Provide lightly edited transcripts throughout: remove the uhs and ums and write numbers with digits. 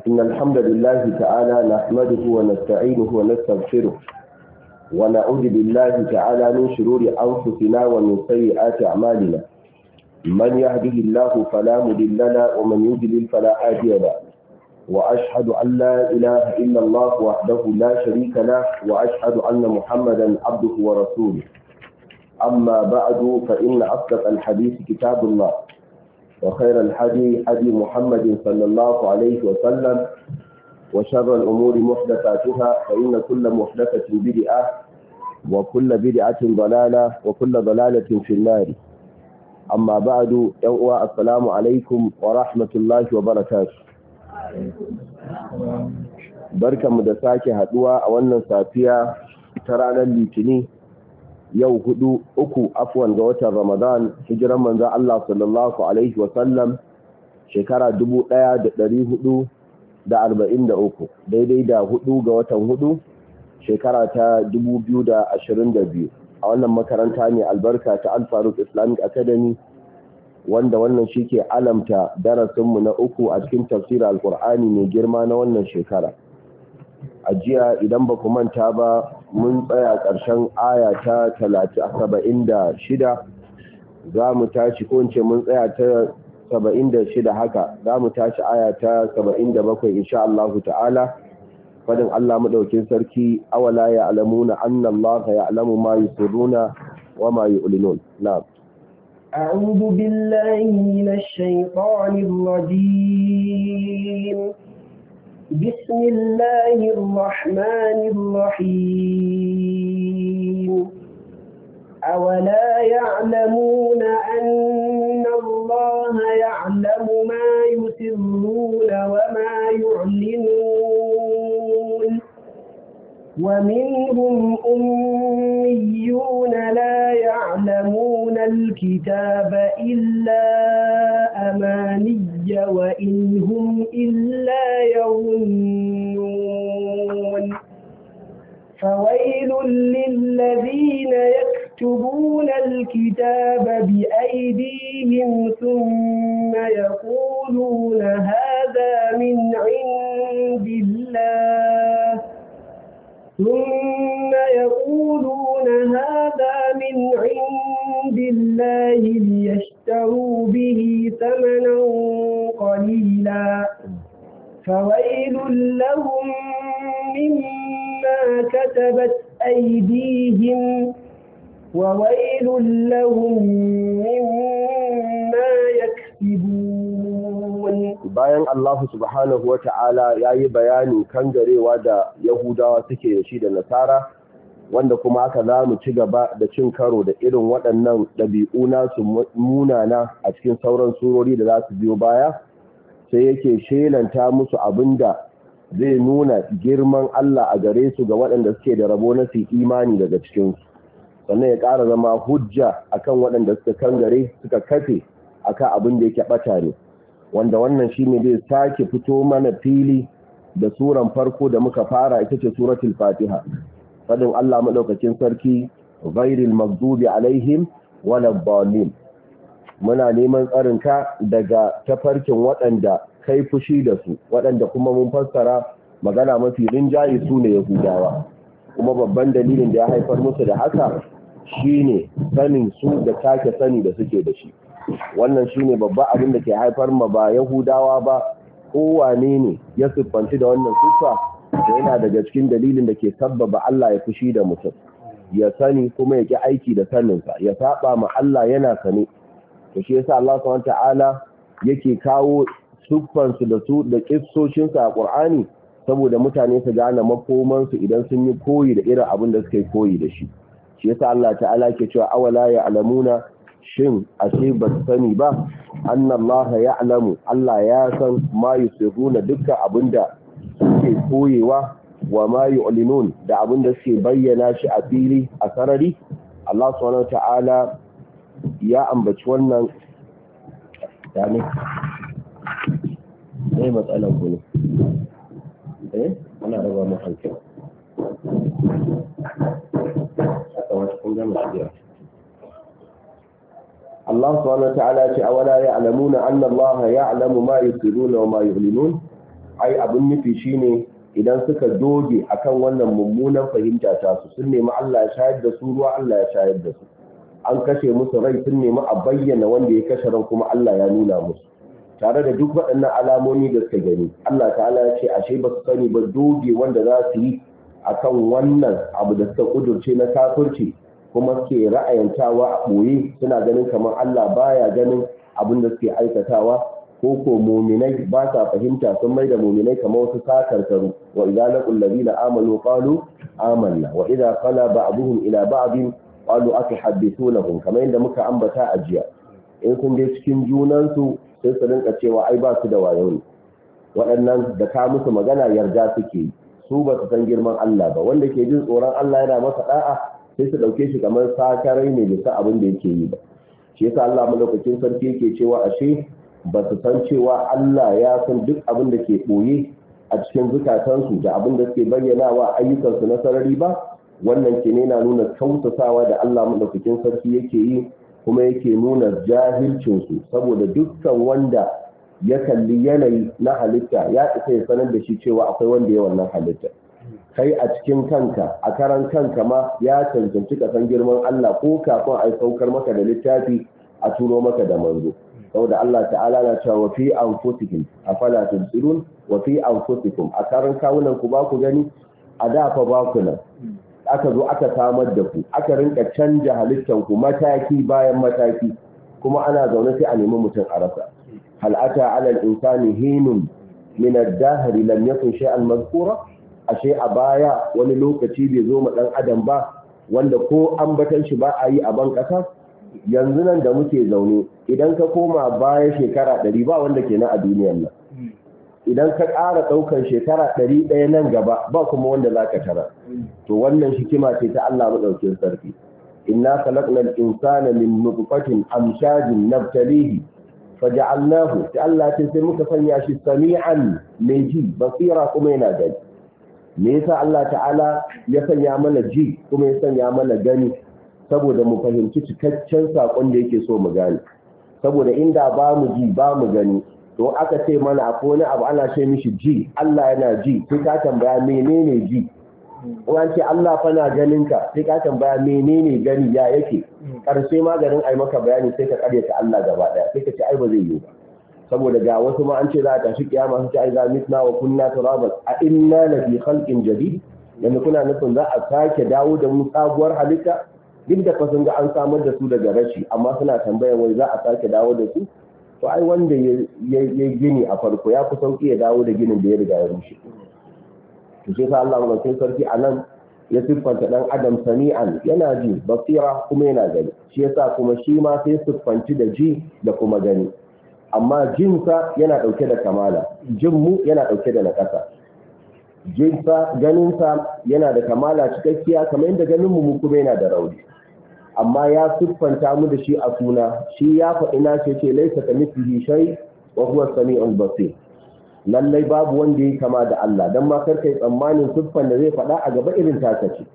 إن الحمد لله تعالى نحمده ونستعينه ونستغفره ونعوذ بالله تعالى من شرور أنفسنا ومن سيئات أعمالنا. من يهده الله فلا مضل له ومن يضلل فلا هادي له. وأشهد أن لا إله إلا الله وحده لا شريك له وأشهد أن محمدا عبده ورسوله. أما بعد فإن أصدق الحديث كتاب الله وخير الحديث حديث محمد صلى الله عليه وسلم وشر الأمور محدثاتها فإن كل محدثة بدعة وكل بدعة ضلالة وكل ضلالة في النار. أما بعد السلام عليكم ورحمة الله وبركاته. بركة مدساكي هدوى أولنا سافية ترانا الليتني yau uku ga watan Ramadan hijiran manzon Allah sallallahu alaihi wa sallam shekara 1443 daidai da 4 ga watan 4 shekara ta 2022 a wannan makaranta ne albarka ta Al Faruq Islamic Academy wanda wannan shike alamta darasin mu na uku a cikin tafsirin Al-Qur'ani mai girma na wannan shekara. A jiya idan ba ku manta ba mun tsaya ƙarshen aya ta 76 za mu tashi ko ince mun tsaya ta 76 haka za mu tashi aya ta 77 insha Allah ta'ala. Fadin Allah madaukin sarki awala ya'lamuna anna Allah ya'lamu ma yusirruna wa ma yu'linun. Na'am. A'udhu billahi minash shaitanir rajim. بسم الله الرحمن الرحيم أولا يعلمون أن الله يعلم ما يسرون وما يعلنون ومنهم أميون لا يعلمون الكتاب إلا أماني وإن هم إلا يظنون فويل للذين يكتبون الكتاب بأيديهم ثم يقولون هذا من عند الله ليشتروا به ثمنا قليلا فويل لهم مما كتبت أيديهم وويل لهم مما يكسبون. bayan Allah subhanahu wa ta'ala ya yi bayanin kangarewa da Yahudawa suke da shi da Nasara, wanda kuma aka za mu ci gaba da cin karo da irin waɗannan ɗabi'u nasu munana a cikin sauran surori da za su biyo baya, sai yake shelanta musu abinda zai nuna girman Allah a gare su ga waɗanda suke da rabo na su imani daga cikinsu, sannan ya ƙara zama hujja akan waɗanda suka kangare suka kafe akan abin da yake ɓata ne, wanda wannan shine zai sake fito mana fili da suran farko da muka fara ita ce suratul Fatiha. Fadin Allah madaukakin sarki ghairil maghdubi alaihim waladdallin, muna neman tsarinka daga tafarkin waɗanda kai fushi da su, waɗanda kuma mun fassara magana mafi rinjaye su ne Yahudawa, kuma babban dalilin da ya haifar musu da haka shine sanin su da take sani da suke da shi. Wannan shine babban abin da ke haifar ma ba Yahudawa ba, kowane ne ya siffanci da wannan siffa yana daga cikin dalilin da ke sabbaba Allah ya fushi da mutum, ya sani kuma ya ki aiki da saninsa, ya saba ma Allah yana sane. To shi yasa Allah subhanahu ta'ala yake kawo siffansu da su da kissoshinsu a Qur'ani saboda mutane su gane makomansu idan sun yi koyi da irin abin da suka yi koyi da shi. Shi yasa Allah ta'ala ke cewa awala ya'lamuna, shin ashe ba su sani ba, annallaha ya'lamu, Allah ya san ma yusirruna dukkan abinda suke koyewa wa ma yu'linun da abinda suke bayyana shi a fili a sarari. Allah subhanahu ta'ala ya ambaci wannan yani ne matsalan ku ne ana raba mu hankali kamar kun gama shiga. Allah subhanahu wa ta'ala ce awala ya'lamuna anna Allah ya'lamu ma yusirruna wa ma yu'linun ai abin nufi shine idan suka doge akan wannan mummunan fahimta ta su sun nemi Allah ya shayar da su ruwa Allah ya shayar da su an kashe musu rai sun nemi a bayyana wanda ya kashe ran kuma Allah ya nuna musu tare da duk waɗannan alamomi da suka gani Allah ta'ala ya ce ashe ba su sani ba doge wanda za su yi akan wannan abu da suka kudurce na kafirci kuma suke ra'ayantawa a ɓoye suna ganin kamar Allah baya ganin abin da suke aikatawa ko muminai ba sa fahimta sun mai da muminai kamar wasu sakarkaru wa idza laqul ladina amanu qalu amanna wa idza qala ba'dhum ila ba'din qalu atuhaddithunahum kamar yadda muka ambata a jiya in sun je cikin junansu sai su rinka cewa ai ba su da wayo ne waɗannan da ka musu magana yarda suke yi su ba su san girman Allah ba wanda ke jin tsoron Allah yana masa da'a sai su dauke shi kamar sakarai ne bisa abin da yake yi ba shi yasa Allah madaukakin sarki yake cewa ashe ba su san cewa Allah ya san duk abin da ke boye a cikin zukatansu da abin da suke bayyanawa ayyukansu na sarari ba wannan ke na nuna kautasawa da Allah madaukakin sarki yake yi kuma yake nuna jahilcinsu saboda dukkan wanda ya kalli yanayi na halitta ya isa ya sanar da shi cewa akwai wanda ya wannan halitta kai a cikin kanka a karan kanka ma ya cancanci ka san girman Allah ko kafin a saukar maka da littafi a turo maka da manzo saboda Allah ta'ala na cewa fi anfusikum afala tubsirun wa fi anfusikum a karan kawunan ku ba ku gani a da fa ba ku nan aka zo aka samar da ku aka rinka canja halittan ku mataki bayan mataki kuma ana zaune sai a nemi mutum a rasa hal ata ala al-insani hinun min ad-dahr lam yakun shay'an mazkura ashe a baya wani lokaci bai zo ma dan adam ba wanda ko ambatan shi ba a yi a ban kasa yanzu nan da muke zaune idan ka koma baya shekara 100 ba wanda kenan a duniyar nan idan ka ƙara ɗaukar shekara 100 nan gaba ba kuma wanda za ka tara to wannan hikima ce ta Allah maɗaukin sarki inna khalaqnal insana min nutfatin amshajin nabtalihi faja'alnahu sai Allah ce sai muka sanya shi sami'an mai ji basira kuma yana gani me yasa Allah ta'ala ya sanya mana ji kuma ya sanya mana gani saboda mu fahimci cikakken sakon da yake so mu gane saboda inda ba mu ji ba mu gani to aka ce mana akwai wani abu ana ce mishi ji Allah yana ji sai ka tambaya menene ji an ce Allah fa na ganin ka sai ka tambaya menene gani ya yake karshe maganin ai maka bayani sai ka karyata Allah gaba daya sai ka ce ai ba zai yi ba saboda ga wasu ma an ce za a tashi kiyama sun ce ai za mitna wa kunna turaban a inna la fi khalqin jadid yanzu kuna nufin za a sake dawo da mu sabuwar halitta duk da fa sun ga an samar da su daga rashi amma suna tambayar wai za a sake dawo da su to ai wanda ya gini a farko ya fi sauki ya dawo da ginin da ya riga ya rushe to sai sa Allah madaukakin sarki anan ya siffanta dan adam sami'an yana ji basira kuma yana gani shi yasa kuma shi ma sai siffanci da ji da kuma gani amma jinsa yana dauke da kamala jinmu yana dauke da nakasa jinsa ganinsa yana da kamala cikakkiya kamar yadda ganinmu mu kuma yana da rauni amma ya siffanta mu da shi a suna shi ya faɗi na ce laisa ka mithlihi shay wa huwa as-sami'ul basir lallai babu wanda yake kama da Allah dan ma kar kai tsammanin siffan da zai faɗa a gaba irin taka ce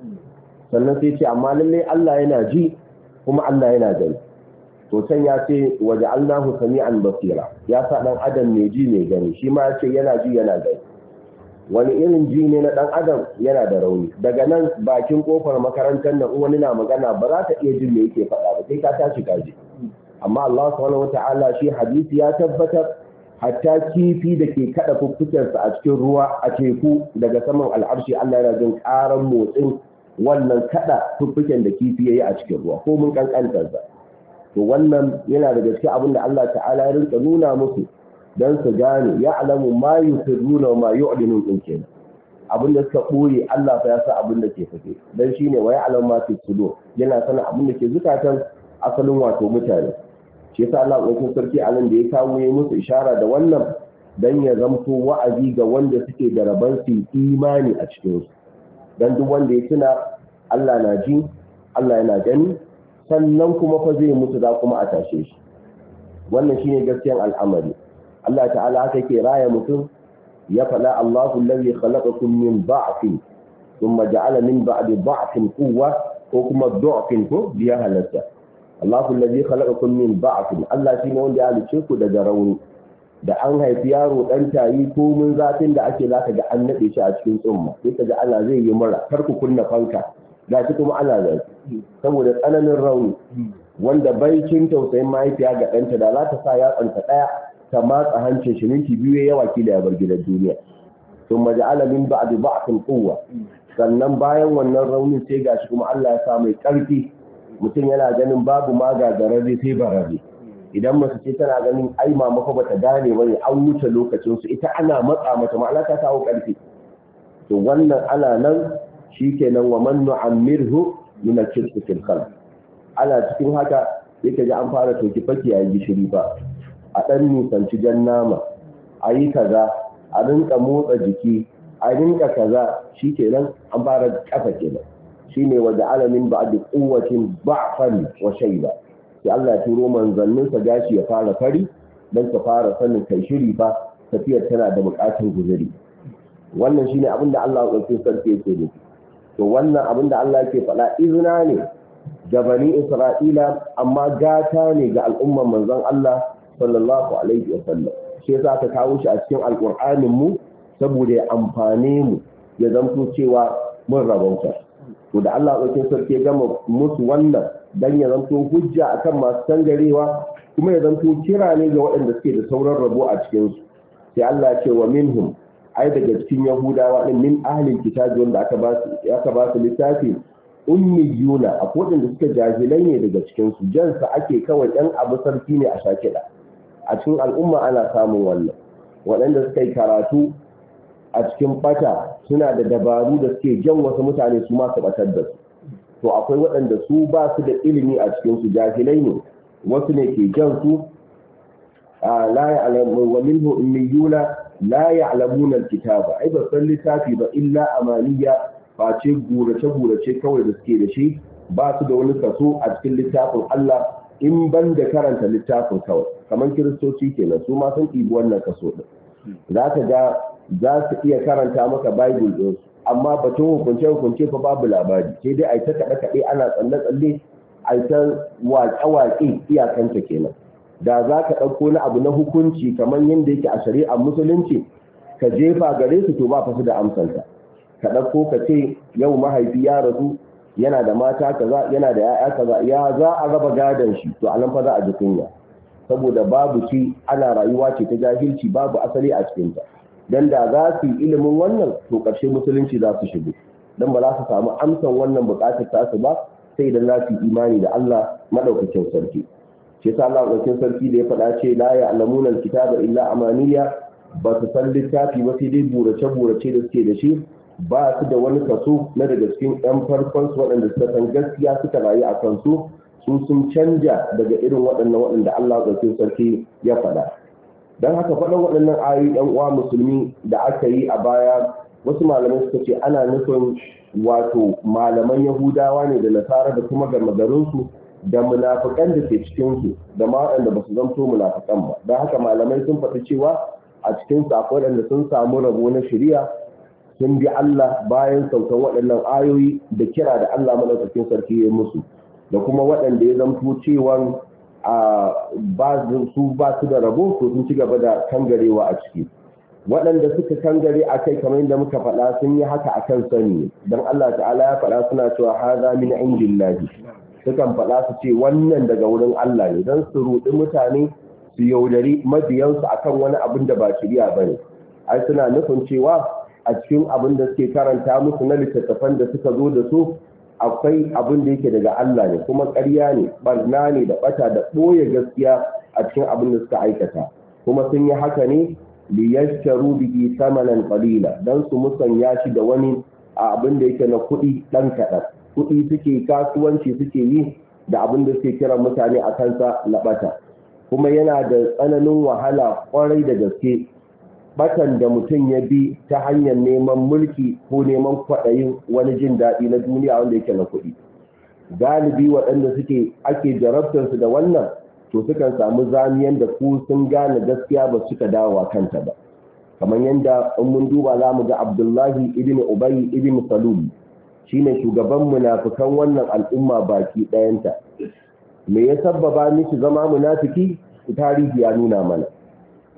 sannan sai ce amma lallai Allah yana ji kuma Allah yana gani to can ya ce waja'alnahu sami'an basira ya sa dan adam mai ji mai gani shi ma ya ce yana ji yana gani wani irin ji ne na ɗan adam yana da rauni daga nan bakin kofar makarantar nan wani na magana ba za ta iya jin me yake faɗa ba sai ka tashi kaji amma Allah subhanahu wata'ala shi hadisi ya tabbatar hatta kifi da ke kada fuffukensa a cikin ruwa a teku daga saman al'arshi Allah yana jin ƙaran motsin wannan kada fuffuken da kifi yayi a cikin ruwa ko mun kankantar sa to wannan yana daga cikin abin da Allah ta'ala ya rinka nuna musu don su gane ya alamu ma yi sirruna ma yi ordinin ɗin ke abinda suka ɓoye Allah fa ya sa abinda ke fake don shi ne wa ya alamu ma fi sudo yana sana abinda ke zukatan asalin wato mutane shi yasa Allah ɗaukin sarki a nan da ya kawo ya musu ishara da wannan don ya zamto wa'azi ga wanda suke da rabon su imani a cikinsu don duk wanda ya tuna Allah na ji Allah yana gani sannan kuma fa zai mutu za kuma a tashe shi wannan shine gaskiyan al'amari Allah ta'ala haka ke raya mutum ya faɗa Allahu allazi khalaqakum min da'fin thumma ja'ala min ba'di da'fin quwwa ko kuma du'fin ko biya halatta Allahu allazi khalaqakum min da'fin Allah shine wanda ya halice ku daga rauni da an haifi yaro dan tayi ko mun zafin da ake zaka ga an nade shi a cikin tsumma sai ka ga Allah zai yi mura kar ku kunna fanka gashi kuma ana zafi saboda tsananin rauni wanda baicin tausayin mahaifiya ga ɗanta da za ta sa yatsanta ɗaya ta matsa hancin shi minti biyu yawa kila ya bar gidan duniya sun maja'ala min ba'di ba'sin quwwa sannan bayan wannan raunin sai gashi kuma Allah ya sa mai ƙarfi mutum yana ganin babu ma gagararre sai bararre idan mace ce tana ganin ai mama fa bata gane bane an wuce lokacin su ita ana matsa mata ma'ana ta kawo ƙarfi to wannan ana nan shikenan wa man nu'ammirhu min al-kirsi fil khalq ana cikin haka yake ji an fara toki faki a gishiri ba a dan nisanci jan nama a yi kaza a rinka motsa jiki a rinka kaza shikenan an fara kafa kenan shine wa ja'ala min ba'di quwwatin ba'fan wa shayba sai Allah ya turo manzannin sa gashi ya fara fari dan ka fara sanin kai shiri fa tafiyar tana da bukatun guzuri wannan shine abinda Allah ya dauke sarki yake nufi to wannan abinda Allah yake faɗa izina ne ga bani Isra'ila amma gata ne ga al'umman manzon Allah sallallahu alaihi wa sallam shi yasa aka kawo shi a cikin alqur'anin mu saboda ya amfane mu ya zanto cewa mun rabauta to da Allah ɗauke sarki ya gama musu wannan dan ya zanto hujja akan masu tangarewa kuma ya zanto kira ne ga waɗanda suke da sauran rabo a cikin su sai Allah ya ce wa minhum ai daga cikin yahudawa din min ahlil kitabi wanda aka ba su littafi ummiyuna akwai waɗanda suka jahilai ne daga cikin su jansa ake kawai ɗan abu sarki ne a shakida a cikin al'umma ana samun wannan waɗanda suka yi karatu a cikin bata suna da dabaru da suke jan wasu mutane su masu batar da su to akwai waɗanda su ba su da ilimi a cikin su jahilai ne wasu ne ke jan su la ya'lamu wa minhu ummiyuna la ya'lamuna alkitaba ai ba san littafi ba illa amaniya face gurace kawai da suke da shi ba su da wani kaso a cikin littafin Allah in ban da karanta littafin kawai kamar kiristoci kenan su ma sun ɗibi wannan kaso din za ka ga za su iya karanta maka bible din amma batun hukunce fa babu labari sai dai ai ta kaɗe ana tsalle ai ta waƙe iyakanta kenan da za ka ɗauko na abu na hukunci kamar yadda yake a shari'ar musulunci ka jefa gare su to ba fa su da amsanta ka ɗauko ka ce yau mahaifi ya rasu yana da mata kaza yana da ya'ya kaza ya za a raba gadon shi to anan fa za a ji kunya saboda babu shi ana rayuwa ce ta jahilci babu asali a cikinta dan da za su yi ilimin wannan to ƙarshe musulunci za su shigo dan ba za su samu amsan wannan buƙatar tasu ba sai idan za su yi imani da Allah madaukakin sarki shi yasa Allah madaukakin sarki da ya faɗa ce la ya'lamuna alkitaba illa amaniya ba su san littafi ba sai dai burace da suke da shi ba su da wani kaso na daga cikin ɗan farkon su waɗanda suka san gaskiya suka rayu a kansu sun canja daga irin waɗanda Allah madaukakin sarki ya faɗa don haka faɗin waɗannan ayoyi ɗan uwa musulmi da aka yi a baya wasu malamai suka ce ana nufin wato malaman yahudawa ne da nasara da kuma garinsu da munafikan da ke cikinsu da ma waɗanda ba su zanto munafikan ba don haka malamai sun faɗi cewa a cikinsu akwai waɗanda sun samu rabo na shari'a sun bi Allah bayan saukan waɗannan ayoyi da kira da Allah madaukakin sarki ya musu da kuma waɗanda ya zanto cewa ba su da rabo to sun ci gaba da kangarewa a ciki waɗanda suka kangare a kai kamar yadda muka faɗa sun yi haka a kan sani don Allah ta'ala ya faɗa suna cewa haza min indillahi sukan faɗa su ce wannan daga wurin Allah ne don su ruɗi mutane su yaudari mabiyansu akan wani abin da ba shari'a bane ai suna nufin cewa a cikin abin da suke karanta musu na littattafan da suka zo da su akwai abin da yake daga Allah ne kuma ƙarya ne barna ne da bata da ɓoye gaskiya a cikin abin da suka aikata kuma sun yi haka ne liyashtaru bihi samanan qalila dan su musanya shi da wani abin da yake na kuɗi dan kaɗan kuɗi suke kasuwanci suke yi da abin da suke kira mutane a kansa na bata kuma yana da tsananin wahala kwarai da gaske batan da mutum ya bi ta hanyar neman mulki ko neman kwaɗayin wani jin daɗi na duniya wanda yake na kuɗi galibi waɗanda ake jarabtarsu da wannan to sukan samu zamiyan da ku sun gane gaskiya ba suka dawowa kanta ba kamar yadda in mun duba za mu ga Abdullahi ibn Ubay ibn Salul shine shugaban munafikan wannan al'umma baki ɗayanta me ya sabbaba mishi zama munafiki tarihi ya nuna mana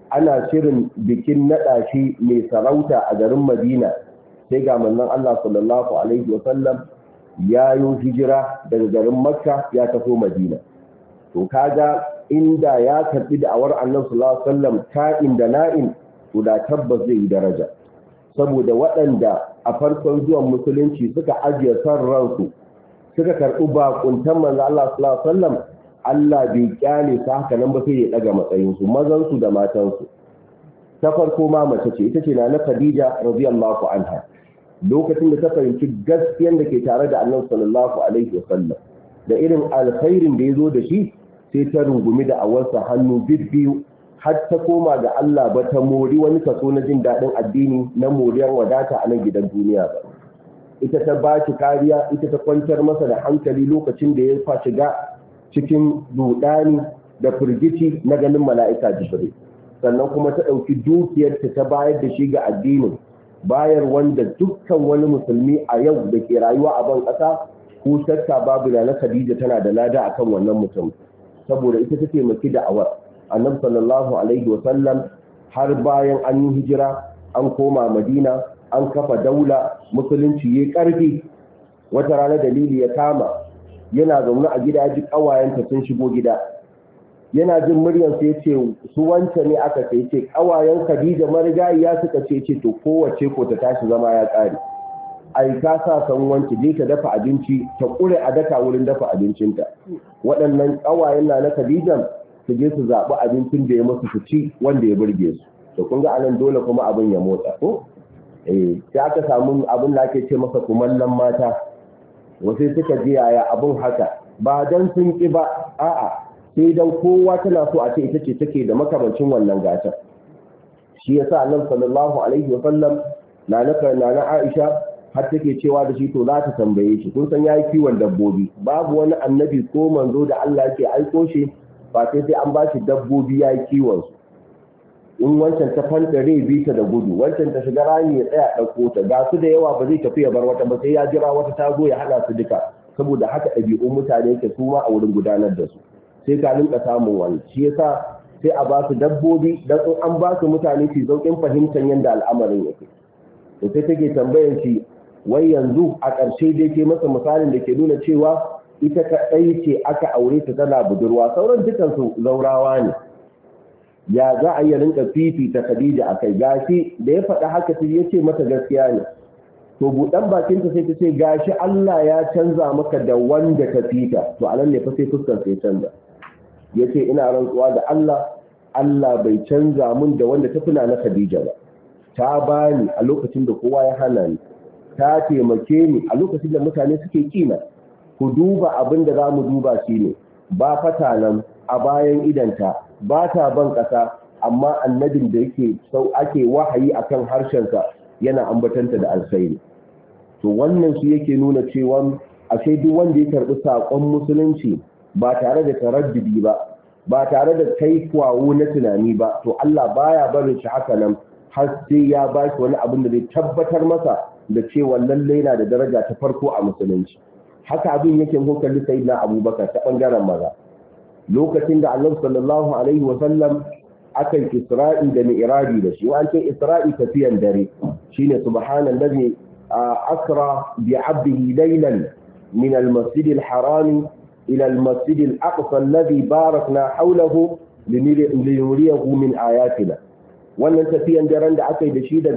ana shirin bikin naɗa shi mai sarauta a garin Madina, sai ga manzon Allah sallallahu alaihi wasallam ya yi hijira daga garin Makka ya tafi Madina. To kaga inda ya karbi da'awar Annabi sallallahu alaihi wasallam ka'in da na'in, to da tabbas zai yi daraja. Saboda waɗanda a farkon zuwan musulunci suka ajiye san ransu, suka karɓi bakuntan manzon Allah sallallahu alaihi wasallam, Allah bai kyale su haka nan ba sai ya daga matsayinsu, mazansu da matansu. Ta farko ma mace ce, ita ce na Khadija radiyallahu anha. Lokacin da ta fahimci gaskiyar da ke tare da Annabi sallallahu alaihi wasallam da irin alkhairin da ya zo da shi, sai ta rungumi da awarsa hannu bibbiyu har ta koma ga Allah ba ta mori wani kaso na jin daɗin addini na moriyar wadata a nan gidan duniya ba. Ita ta ba shi kariya, ita ta kwantar masa da hankali lokacin da ya fa shiga cikin rudani da firgici na ganin mala'ika Jibril. Sannan kuma ta ɗauki dukiyarta ta bayar da shi ga addinin, bayar wanda dukkan wani musulmi a yau da ke rayuwa a ban ƙasa, ko shakka babu na Khadija tana da lada akan wannan mutum, saboda ita ta taimaki da awar Annabi sallallahu alaihi wasallam har bayan an yi hijira an koma Madina an kafa daula, musulunci yayi ƙarfi. Wata rana dalili ya kama, yana zaune a gida ji ƙawayenta sun shigo gida, yana jin muryarsa ya ce su wance ne aka ce ƙawayen Khadija marigayiya suka ce to kowace ko ta tashi zama ya ƙare. Ai ka sa san wance je ta dafa abinci, ta ƙure a daka wurin dafa abincinta. Waɗannan ƙawayen na Khadija su je su zaɓi abincin da ya musu su ci wanda ya burge su. To kun ga anan dole kuma abin ya motsa ko? Sai aka samu abin da ake ce masa kumallon mata. Wasu suka ji yaya abin haka, ba dan sun ƙi ba, a'a sai dan kowa tana so a ce ita ce take da makamancin wannan gatan. Shi yasa Annabi sallallahu alaihi wasallam na Aisha har take cewa da shi to za ta tambaye shi, kun san yayi kiwon dabbobi, babu wani annabi ko manzo da Allah yake aiko shi ba sai an ba shi dabbobi yayi kiwon su. In wancan ta fantare bi ta da gudu, wancan ta shiga rami ya tsaya ɗauko ta, ga su da yawa ba zai tafi ya bar wata ba, sai ya jira wata ta zo ya hada su duka. Saboda haka ɗabi'un mutane yake su ma a wurin gudanar da su, sai ka rinka samun wani. Shi yasa sai a ba su dabbobi dan in an ba su mutane su sauƙin fahimtar yadda al'amarin yake. To sai take tambayar shi, wai yanzu a ƙarshe dai ke masa misalin da ke nuna cewa ita kaɗai ce aka aure ta tana budurwa, sauran dukansu zaurawa ne. Ya za a yi rinka fifita Khadija a kai? Gashi da ya faɗa haka sai ya ce mata gaskiya ne. To buɗan bakinta sai ta ce gashi Allah ya canza maka da wanda ka fita. To anan ne fa sai fuskar sai canza. Ya ce ina rantsuwa da Allah bai canza mun da wanda ta fina na Khadija ba. Ta bani a lokacin da kowa ya hana ni, ta taimake ni a lokacin da mutane suke kina. Ku duba abin da za mu duba shi ne, ba fata nan a bayan idanta, ba ta ban ƙasa, amma annabin da ake wahayi akan harshensa yana ambatanta da alkhairi. To wannan shi yake nuna cewa ashe duk wanda ya karɓi saƙon musulunci ba tare da taraddudi ba tare da kaikawo na tunani ba, to Allah baya barin shi haka nan har sai ya ba shi wani abin da zai tabbatar masa da cewa lalle yana da daraja ta farko a musulunci. Haka abin yake hukunta sayyidina Abubakar ta bangaren maza. Lokacin da Annabi sallallahu alaihi wa sallam aka yi Isra'i da Mi'raji da shi, wanda Isra'i tafiyan dare shine subhanallazi asra bi 'abdihi laylan min al-masjid al-haram ila al-masjid al-aqsa alladhi barakna hawlahu linuriyahu min ayatina. Wannan tafiyan daren da aka yi da shi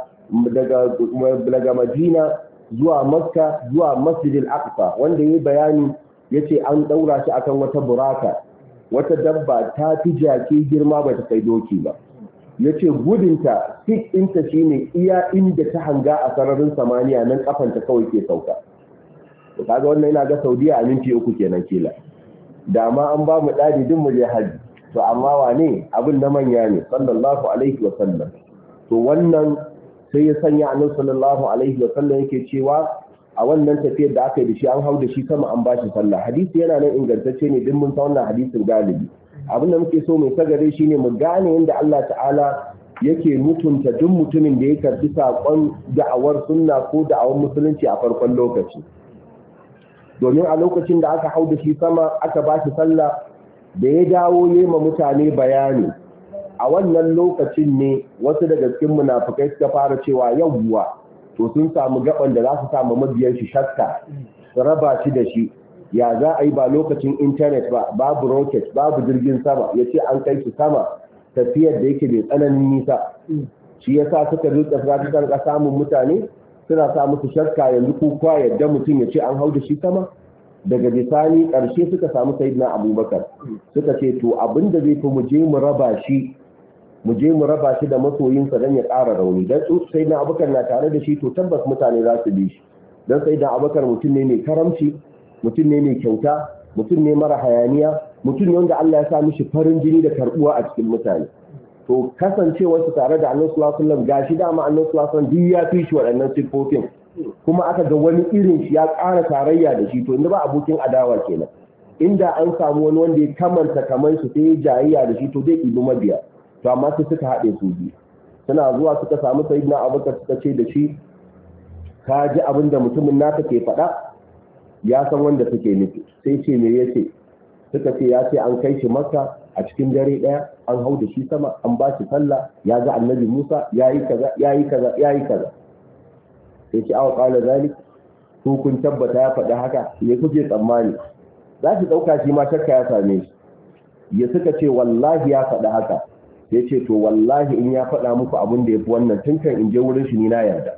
daga Madina zuwa Makka zuwa Masjid al-Aqsa, wanda yayi bayani yace an daura shi akan wata buraka, wata dabba ta fi jaki girma ba ta kai doki ba. Yace gudunta tik ɗinta shine iya inda ta hanga a sararin samaniya nan kafanta kawai ke sauka. To kaga wannan ina ga Saudiya a minti 3 kenan kila. Da ma an ba mu dadi din mu je haji. To amma wane abin da manya ne sallallahu alaihi wa sallam. To wannan sai ya sanya Annabi sallallahu alaihi wa sallam yake cewa a wannan tafiyar da aka yi da shi an hau da shi sama an bashi sallah. Hadisi yana nan ingantacce ne din mun san wannan hadisin galibi. Abin da muke so mai sagare shine mu gane yadda Allah ta'ala yake mutunta duk mutumin da ya karbi sakon da'awar sunna ko da'awar musulunci a farkon lokaci. Domin a lokacin da aka hau da shi sama aka bashi sallah, da ya dawo nema mutane bayani a wannan lokacin ne wasu daga cikin munafikai suka fara cewa yawwa to sun samu gaban da za su samu mabiyan shi shakka su raba shi da shi ya za a yi ba lokacin intanet ba, babu rocket, babu jirgin sama, ya ce an kai shi sama tafiyar da yake mai tsananin nisa. Shi ya sa suka rika ka samun mutane suna sa musu shakka yanzu kuka yadda mutum ya ce an hau da shi sama. Daga bisani ƙarshe suka samu Sayyidina Abubakar suka ce to abin da zai fi mu je mu raba shi da masoyinsa don ya ƙara rauni, don Sayyidina Abubakar na tare da shi to tabbas mutane za su bi shi, don Sayyidina Abubakar mutum ne mai karamci, mutum ne mai kyauta, mutum ne mara hayaniya, mutum ne wanda Allah ya sa mishi farin jini da karbuwa a cikin mutane. To kasancewar su tare da Annabi sallallahu alaihi wasallam gashi dama Annabi sallallahu alaihi wasallam ya fi shi waɗannan sifofin, kuma aka ga wani irin shi ya ƙara tarayya da shi, to inda ba abokin adawa kenan. Inda an samu wani wanda ya kamanta kamar shi sai jayayya da shi to zai ibi mabiya. To amma sai suka haɗe su biyu. Suna zuwa suka samu Sayyidina Abubakar suka ce da shi ka ji abin da mutumin naka ke faɗa, ya san wanda suke nufi. Sai ce me yace? Suka ce ya ce an kai shi Makka a cikin dare ɗaya, an hau da shi sama, an ba shi sallah, ya ga Annabi Musa, yayi kaza yayi kaza yayi kaza. Sai ce awa qala zalik, ko kun tabbata ya faɗi haka, me kuke tsammani? Za ki ɗauka shi ma shakka ya same shi. Ya suka ce wallahi ya faɗi haka. Sai ce to wallahi in ya faɗa muku abin da ya fi wannan tun kan in je wurin shi ni na yarda.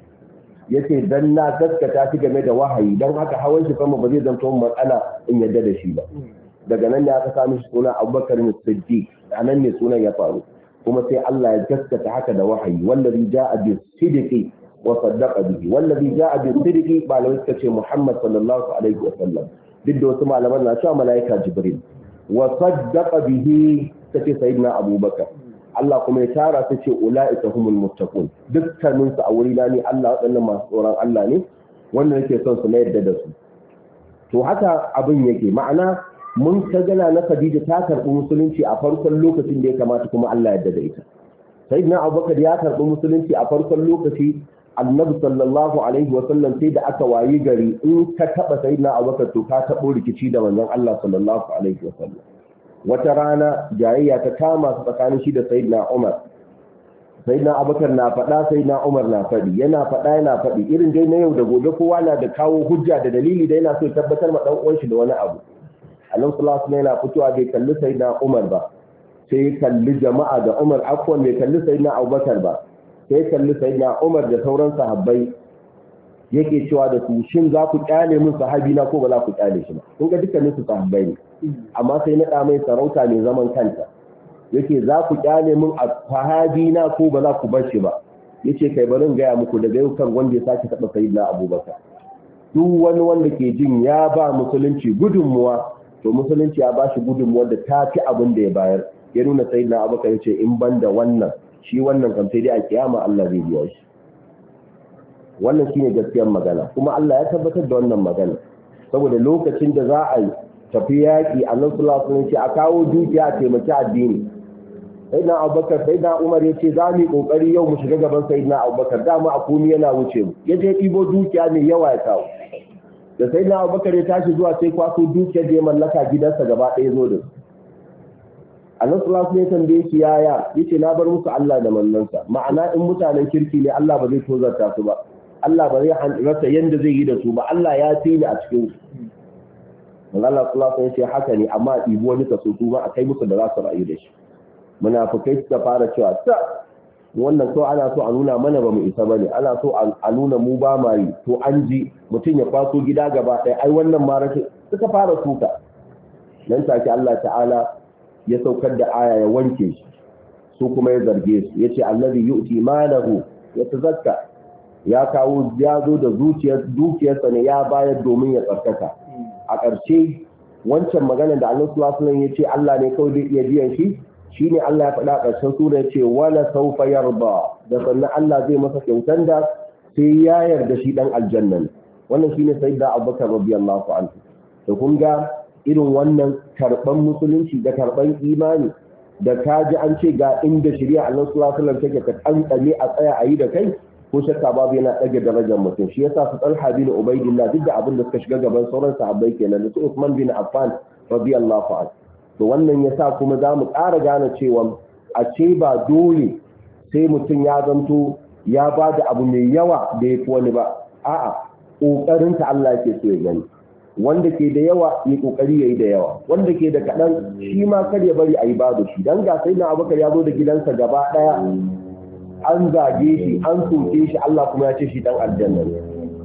Ya ce dan na gaskata shi game da wahayi, don haka hawan shi sama ba zai zanto matsala in yarda da shi ba. Daga nan ne aka sami shi suna Abubakar Siddiq, a nan ne sunan ya faru. Kuma sai Allah ya gaskata haka da wahayi, wallazi ja'a bis-sidqi wa saddaqa bihi. Wallazi ja'a bis-sidqi malamai suka ce Muhammad sallallahu alaihi wa sallam. Duk da wasu malaman na cewa malaika Jibril. Wa saddaqa bihi kace Sayyidina Abubakar. Allah kuma ya tara su ce ula'ika humul muttaqun, dukkanin su a wuri na ne Allah waɗannan masu tsoron Allah ne wanda yake son su na yadda da su. To haka abin yake, ma'ana mun gana na Khadija ta karɓi musulunci a farkon lokacin da ya kamata kuma Allah yadda da ita. Sayyidina Abubakar ya karɓi musulunci a farkon lokaci, Annabi sallallahu alaihi wa sallam sai da aka wayi gari in ka taba Sayyidina Abubakar to ka tabo rikici da manzon Allah sallallahu alaihi wa sallam. Wata rana jayayya ta kama su tsakanin shi da Sayyidina Umar. Sayyidina Abubakar na faɗa, Sayyidina Umar na faɗi, yana faɗi irin dai na yau da gobe kowa na da kawo hujja da dalili da yana so ya tabbatar ma dan uwan shi da wani abu. Annabi sallallahu alaihi wasallam yana fitowa bai kalli Sayyidina Umar ba, sai ya kalli jama'a da Umar, afwan bai kalli Sayyidina Abubakar ba, sai ya kalli Sayyidina Umar da sauran sahabbai yake cewa da su shin za ku kyale min sahabi na ko ba za ku kyale shi ba. Kun ga dukkanin su sahabbai ne, amma sai na mai sarauta ne zaman kanta. Yake za ku kyale min a sahabi na ko ba za ku bar shi ba. Yace kai bari in gaya muku daga yau kan wanda ya sake taba Sayyidina Abubakar. Duk wani wanda ke jin ya ba musulunci gudunmuwa, to musulunci ya ba shi gudunmuwa da ta fi abin da ya bayar. Ya nuna Sayyidina Abubakar yace in ban da wannan, shi wannan kam sai dai a kiyama Allah zai biya shi. Wannan shine gaskiyar magana, kuma Allah ya tabbatar da wannan magana. Saboda lokacin da za a yi tafi yaƙi, Annabi sallallahu alaihi wasallam ce a kawo dukiya a taimaki addini. Sayyidina Abubakar, Sayyidina Umar ya ce za mu yi kokari yau mu shiga gaban Sayyidina Abubakar, dama a kuni yana wuce mu. Ya je ɗibo dukiya mai yawa ya kawo. Da Sayyidina Abubakar ya tashi zuwa sai kwaso dukiyar da ya mallaka gidansa gaba ɗaya zo da su. Annabi sallallahu alaihi wasallam ya tambaye shi yaya, yace na bar musu Allah da mannansa. Ma'ana in mutanen kirki ne Allah ba zai tozarta su ba. Allah ba zai rasa yanda zai yi da su ba, Allah ya tsini a cikin su. Allah sallallahu alaihi wasallam haka ne, amma a ɗibi wani kaso su ba a kai musu da za su rayu da shi. Munafikai suka fara cewa wannan so ana so a nuna mana ba mu isa bane, ana so a nuna mu ba ma yi, to an ji mutum ya kwaso gida gaba ɗaya, ai wannan ma rashin, suka fara suka. Nan take Allah ta'ala ya saukar da aya ya wanke shi, su kuma ya zarge su, yace allazi yu'ti malahu yatazakka, ya kawo ya zo da dukiyarsa ne ya bayar domin ya tsarkaka. A ƙarshe wancan magana da Allah sallallahu alaihi wasallam yace Allah ne kawai zai iya biyan shi, shine Allah ya faɗa a ƙarshen sura yace wala sawfa yarda, da sannan Allah zai masa kyautar da sai ya yarda shi dan aljanna. Wannan shine sayyida Abubakar radiyallahu anhu. To kun ga irin wannan karban musulunci da karban imani da kaji an ce ga inda shari'a Allah sallallahu alaihi wasallam take ka tsantsame a tsaya a yi da kai, ko shakka babu yana ɗage darajar mutum. Shi yasa su Talha bin Ubaidillah duk da abin da suka shiga gaban sauran sahabbai kenan, da su Usman bin Affan radiyallahu anhu. To wannan yasa kuma za mu ƙara gane cewa a ce ba dole sai mutum ya zanto ya ba da abu mai yawa da ya fi wani ba, a'a ƙoƙarinta Allah yake so ya gani. Wanda ke da yawa ya ƙoƙari ya yi da yawa, wanda ke da kaɗan shi ma kar ya bari a yi babu shi. Don ga sai na Abubakar ya zo da gidansa gaba ɗaya an zage shi an soke shi, Allah kuma ya ce shi dan aljanna ne.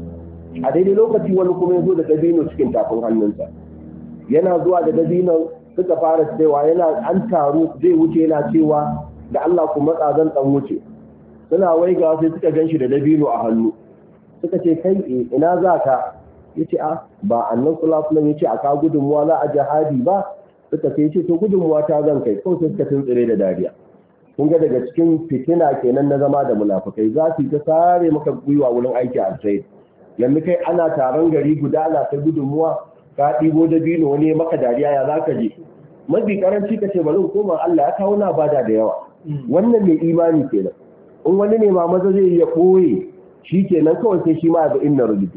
A daidai lokaci wani kuma ya zo da dabino cikin tafin hannunsa, yana zuwa da dabino suka fara cewa yana an taru zai wuce yana cewa da Allah kuma matsa zan dan wuce. Suna waigawa sai suka gan shi da dabino a hannu, suka ce kai ina za ka? Ya ce ba annan sulasulam ya ce a ka gudunmuwa za a jihadi ba? Suka ce to gudunmuwa ta zan kai, kawai sai suka tuntsire da dariya. Kun ga daga cikin fitina kenan na zama da munafukai, za su yi ta sare maka gwiwa wurin aiki a sai. Yanzu kai ana taron gari guda ana ta gudunmuwa, ka ɗibo dabino wani maka dariya, ya za ka je? Mafi karanci ka ce bari koma Allah ya kawo na bada da yawa. Wannan mai imani kenan. In wani ne ma maza zai iya ɓoye shi kenan kawai sai shi ma ga inna rubutu.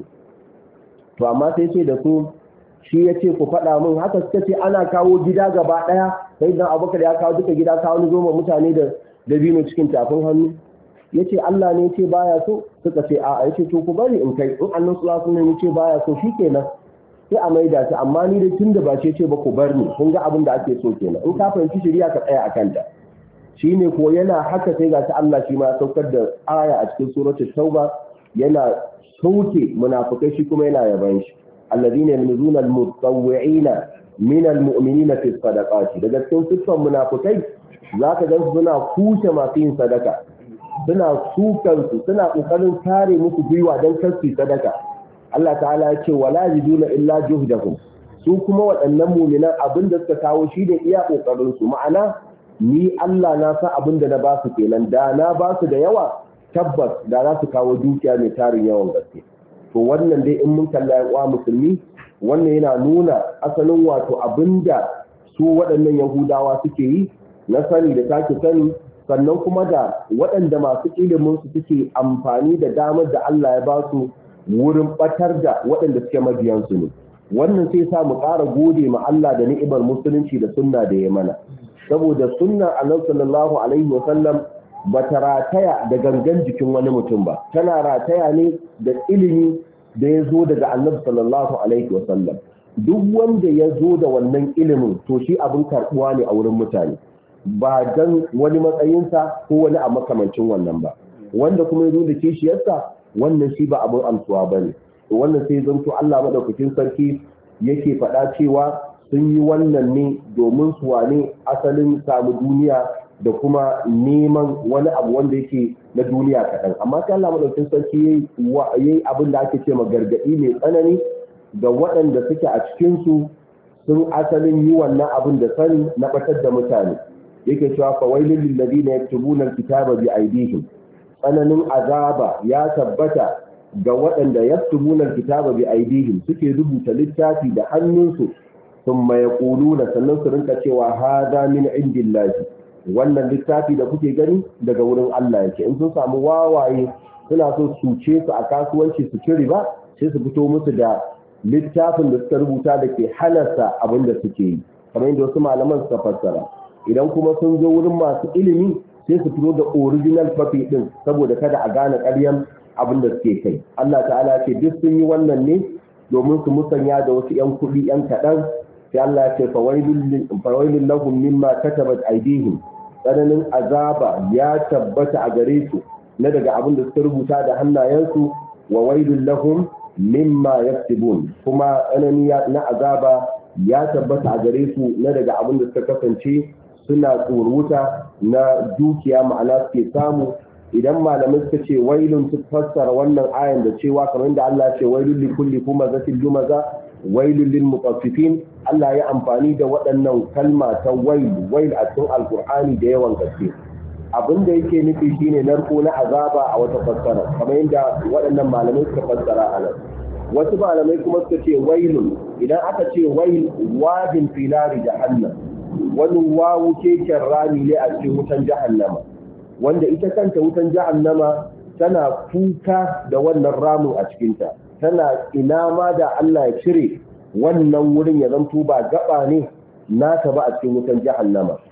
To amma sai ce da su shi ya ce ku faɗa min, haka suka ce ana kawo gida gaba ɗaya, sai dan Abubakar ya kawo duka gida, kawo ni zoma mutane da dabino cikin tafin hannu. Ya ce Allah ne ce baya so? Suka ce a'a. Ya ce to ku bari in kai, in annan sulasu ne ya ce baya so shi kenan sai a maida shi, amma ni dai tun da ba ce ba ku bar ni. Kun ga abin da ake so kenan, in ka fahimci shari'a ka tsaya a kanta. Shi ne ko yana haka sai ga Allah shi ma saukar da aya a cikin suratul tauba, yana sauke munafikai shi kuma yana yaban shi. Alladhina yalmizuna almutawwi'ina min almu'minina fi sadaqati. Daga cikin siffan munafikai zaka ga suna kushe masu yin sadaka, suna sukan su, suna kokarin kare musu gwiwa dan kasu sadaka. Allah ta'ala ya ce wala yajiduna illa juhdahum. Su kuma waɗannan mu'minan abin da suka kawo shi da iya kokarin su, ma'ana ni Allah na san abin da na ba su kenan, da na ba su da yawa tabbas da za su kawo dukiya mai tarin yawan gaske. To wannan dai in mun kalla wa musulmi, wannan yana nuna asalin wato abinda su waɗannan Yahudawa suke yi na sani da take sani, sannan kuma da waɗanda masu ilimin su suke amfani da damar da Allah ya ba su wurin batar da waɗanda suke mabiyansu ne. Wannan sai sa mu ƙara gode ma Allah da ni'imar musulunci da sunna da ya mana. Saboda sunnar Annabi sallallahu alaihi wa sallam ba ta rataya da gangan jikin wani mutum ba, tana rataya ne da ilimi da ya zo daga Annabi sallallahu alaihi wa sallam. Duk wanda ya zo da wannan ilimin to shi abin karbuwa ne a wurin mutane, ba dan wani matsayinsa ko wani a makamancin wannan ba. Wanda kuma ya zo da kishiyarsa, wannan shi ba abin amsuwa ba ne. To wannan sai zanto Allah madaukakin sarki yake faɗa cewa sun yi wannan ne domin su wane asalin samu duniya da kuma neman wani abu wanda yake na duniya kaɗan. Amma sai Allah madaukakin sarki yayi abin da ake ce ma gargaɗi mai tsanani ga waɗanda suke a cikinsu sun asalin yi wannan abin da sani na batar da mutane. Yake cewa fawailul lil ladina yaktubuna alkitaba bi aydihim. Tsananin azaba ya tabbata ga waɗanda yaktubuna alkitaba bi aydihim, suke rubuta littafi da hannunsu, thumma yaquluna, sannan su rinka cewa hada min indillahi, wannan littafi da kuke gani daga wurin Allah yake. In sun samu wawaye suna so su ce su a kasuwanci su ci riba, sai su fito musu da littafin da suka rubuta da ke halarta abin da suke yi, kamar yadda wasu malaman suka fassara. Idan kuma sun zo wurin masu ilimi sai su fito da original copy din, saboda kada a gane ƙaryan abin da suke kai. Allah ta'ala ce duk sun yi wannan ne domin su musanya da wasu 'yan kuɗi 'yan kaɗan. Sai Allah ya ce fawailun lahum mimma katabat aydihim. Tsananin azaba ya tabbata a gare su na daga abin da suka rubuta da hannayensu, wa wailun lahum mimma yaktubun. Kuma tsanani na azaba ya tabbata a gare su na daga abin da suka kasance suna tsoruta na dukiya, ma'ana suke samu. Idan malamai suka ce wailun, su fassara wannan ayan da cewa kamar da Allah ce wailun li kulli humazatin lumaza wailun lil mutaffifin. Allah ya amfani da waɗannan kalma ta wail a cikin alkur'ani da yawan gaske. Abinda yake nufi shine narko na azaba a wata fassara, kamar yadda waɗannan malamai suka fassara a nan. Wasu malamai kuma suka ce wailun, idan aka ce wail, wadin filari jahannam, wani wawu keken rami ne a cikin wutan jahannama, wanda ita kanta wutan jahannama tana kuka da wannan ramin a cikinta, tana ina ma da Allah ya cire wannan wurin ya zanto ba gaba ne nata ba a cikin wutan jahannama.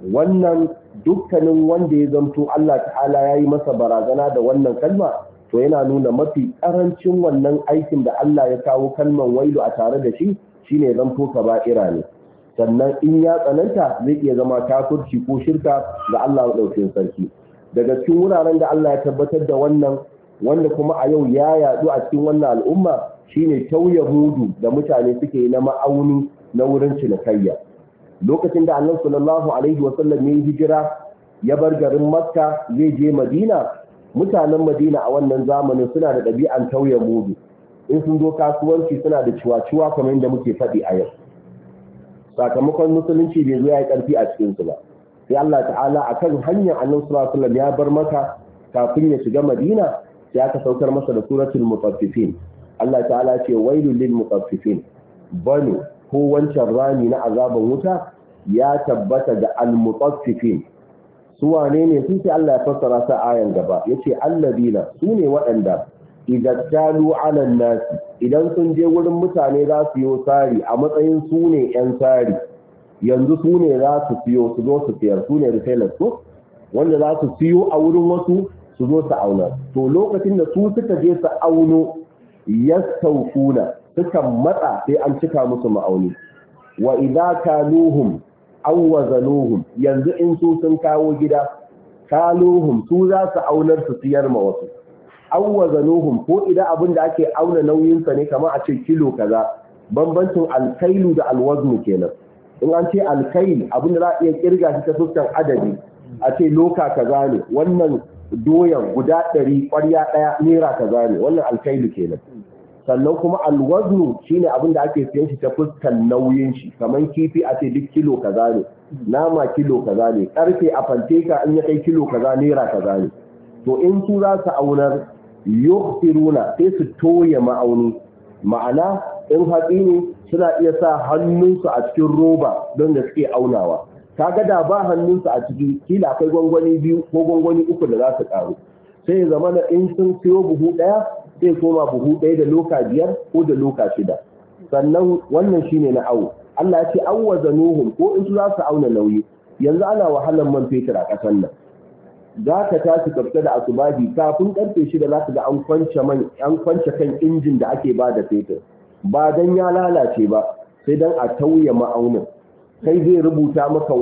wannan dukkanin wanda ya zamto Allah ta'ala ya yi masa barazana da wannan kalma to yana nuna mafi karancin wannan aikin da Allah ya kawo kalman wailu a tare da shi shine zamto kaba'ira ne, sannan in ya tsananta zai iya zama kafirci ko shirka ga Allah madaukakin sarki. Daga cikin wuraren da Allah ya tabbatar da wannan wanda kuma a yau ya yadu a cikin wannan al'umma shine tauye mudu da mutane suke na ma'auni na wurin cinikayya. Lokacin da Annabi sallallahu alaihi wasallam ya hijira ya bar garin Makka zai je Madina, mutanen Madina a wannan zamanin suna da ɗabi'an tauye mudu. In sun zo kasuwanci suna da ciwa-ciwa kamar yadda muke faɗi a yau. Sakamakon musulunci bai zo ya yi ƙarfi a cikinsu ba. Sai Allah ta'ala akan hanyar Annabi sallallahu alaihi wasallam ya bar Makka kafin ya shiga Madina sai aka saukar masa da suratul mutaffifin. Allah ta'ala ce wailul lil mutaffifin, bani ko wancan rani na azaban wuta ya tabbata da al-mutaffifin. Su wane ne su? Sai Allah ya fassara sa ayan gaba yace alladina, su ne waɗanda idan talu ala nasi, idan sun je wurin mutane za su yi tsari a matsayin su ne yan tsari, yanzu su ne za su siyo su zo su siyar, su ne retailers ko wanda za su siyo a wurin wasu su zo su auna. To lokacin da su suka je su auno yastawfuna, suka matsa sai an cika musu ma'auni. Wa idza kaluhum aw wazanuhum, yanzu in su sun kawo gida kaluhum, su za su aunar su siyar ma wasu. Aw wazanuhum, ko idan abin da ake auna nauyin sa ne kamar a ce kilo kaza, bambancin alkailu da alwaznu kenan. In an ce alkail abin da za a iya kirga shi ta fuskar adadi, a ce loka kaza ne, wannan doyan guda 100 ƙwarya ɗaya naira kaza ne, wannan alkailu kenan. Sannan kuma alwaznu shine abin da ake siyan shi ta fuskan nauyin shi, kamar kifi a ce duk kilo kaza ne, nama kilo kaza ne, karfe a fanteka in ya kai kilo kaza naira kaza ne. To in su za su aunar yukhiruna, sai su toye ma'auni, ma'ana in hatsi ne suna iya sa hannunsu a cikin roba don da suke aunawa. Kaga da ba hannunsu a ciki kila akwai gwangwani 2 ko gwangwani 3 da za su karu, sai ya zama in sun siyo buhu ɗaya sai koma buhu ɗaya da loka 5 ko da loka 6. Sannan wannan shine na awo. Allah ya ce awwazanuhum, ko in su za su auna nauyi. Yanzu ana wahalar man fetur a ƙasar nan, za ka tashi ka fita da asubahi kafin karfe 6 za ka ga an kwance kan injin da ake ba da fetur, ba dan ya lalace ba sai dan a tauye ma'aunin. Kai zai rubuta maka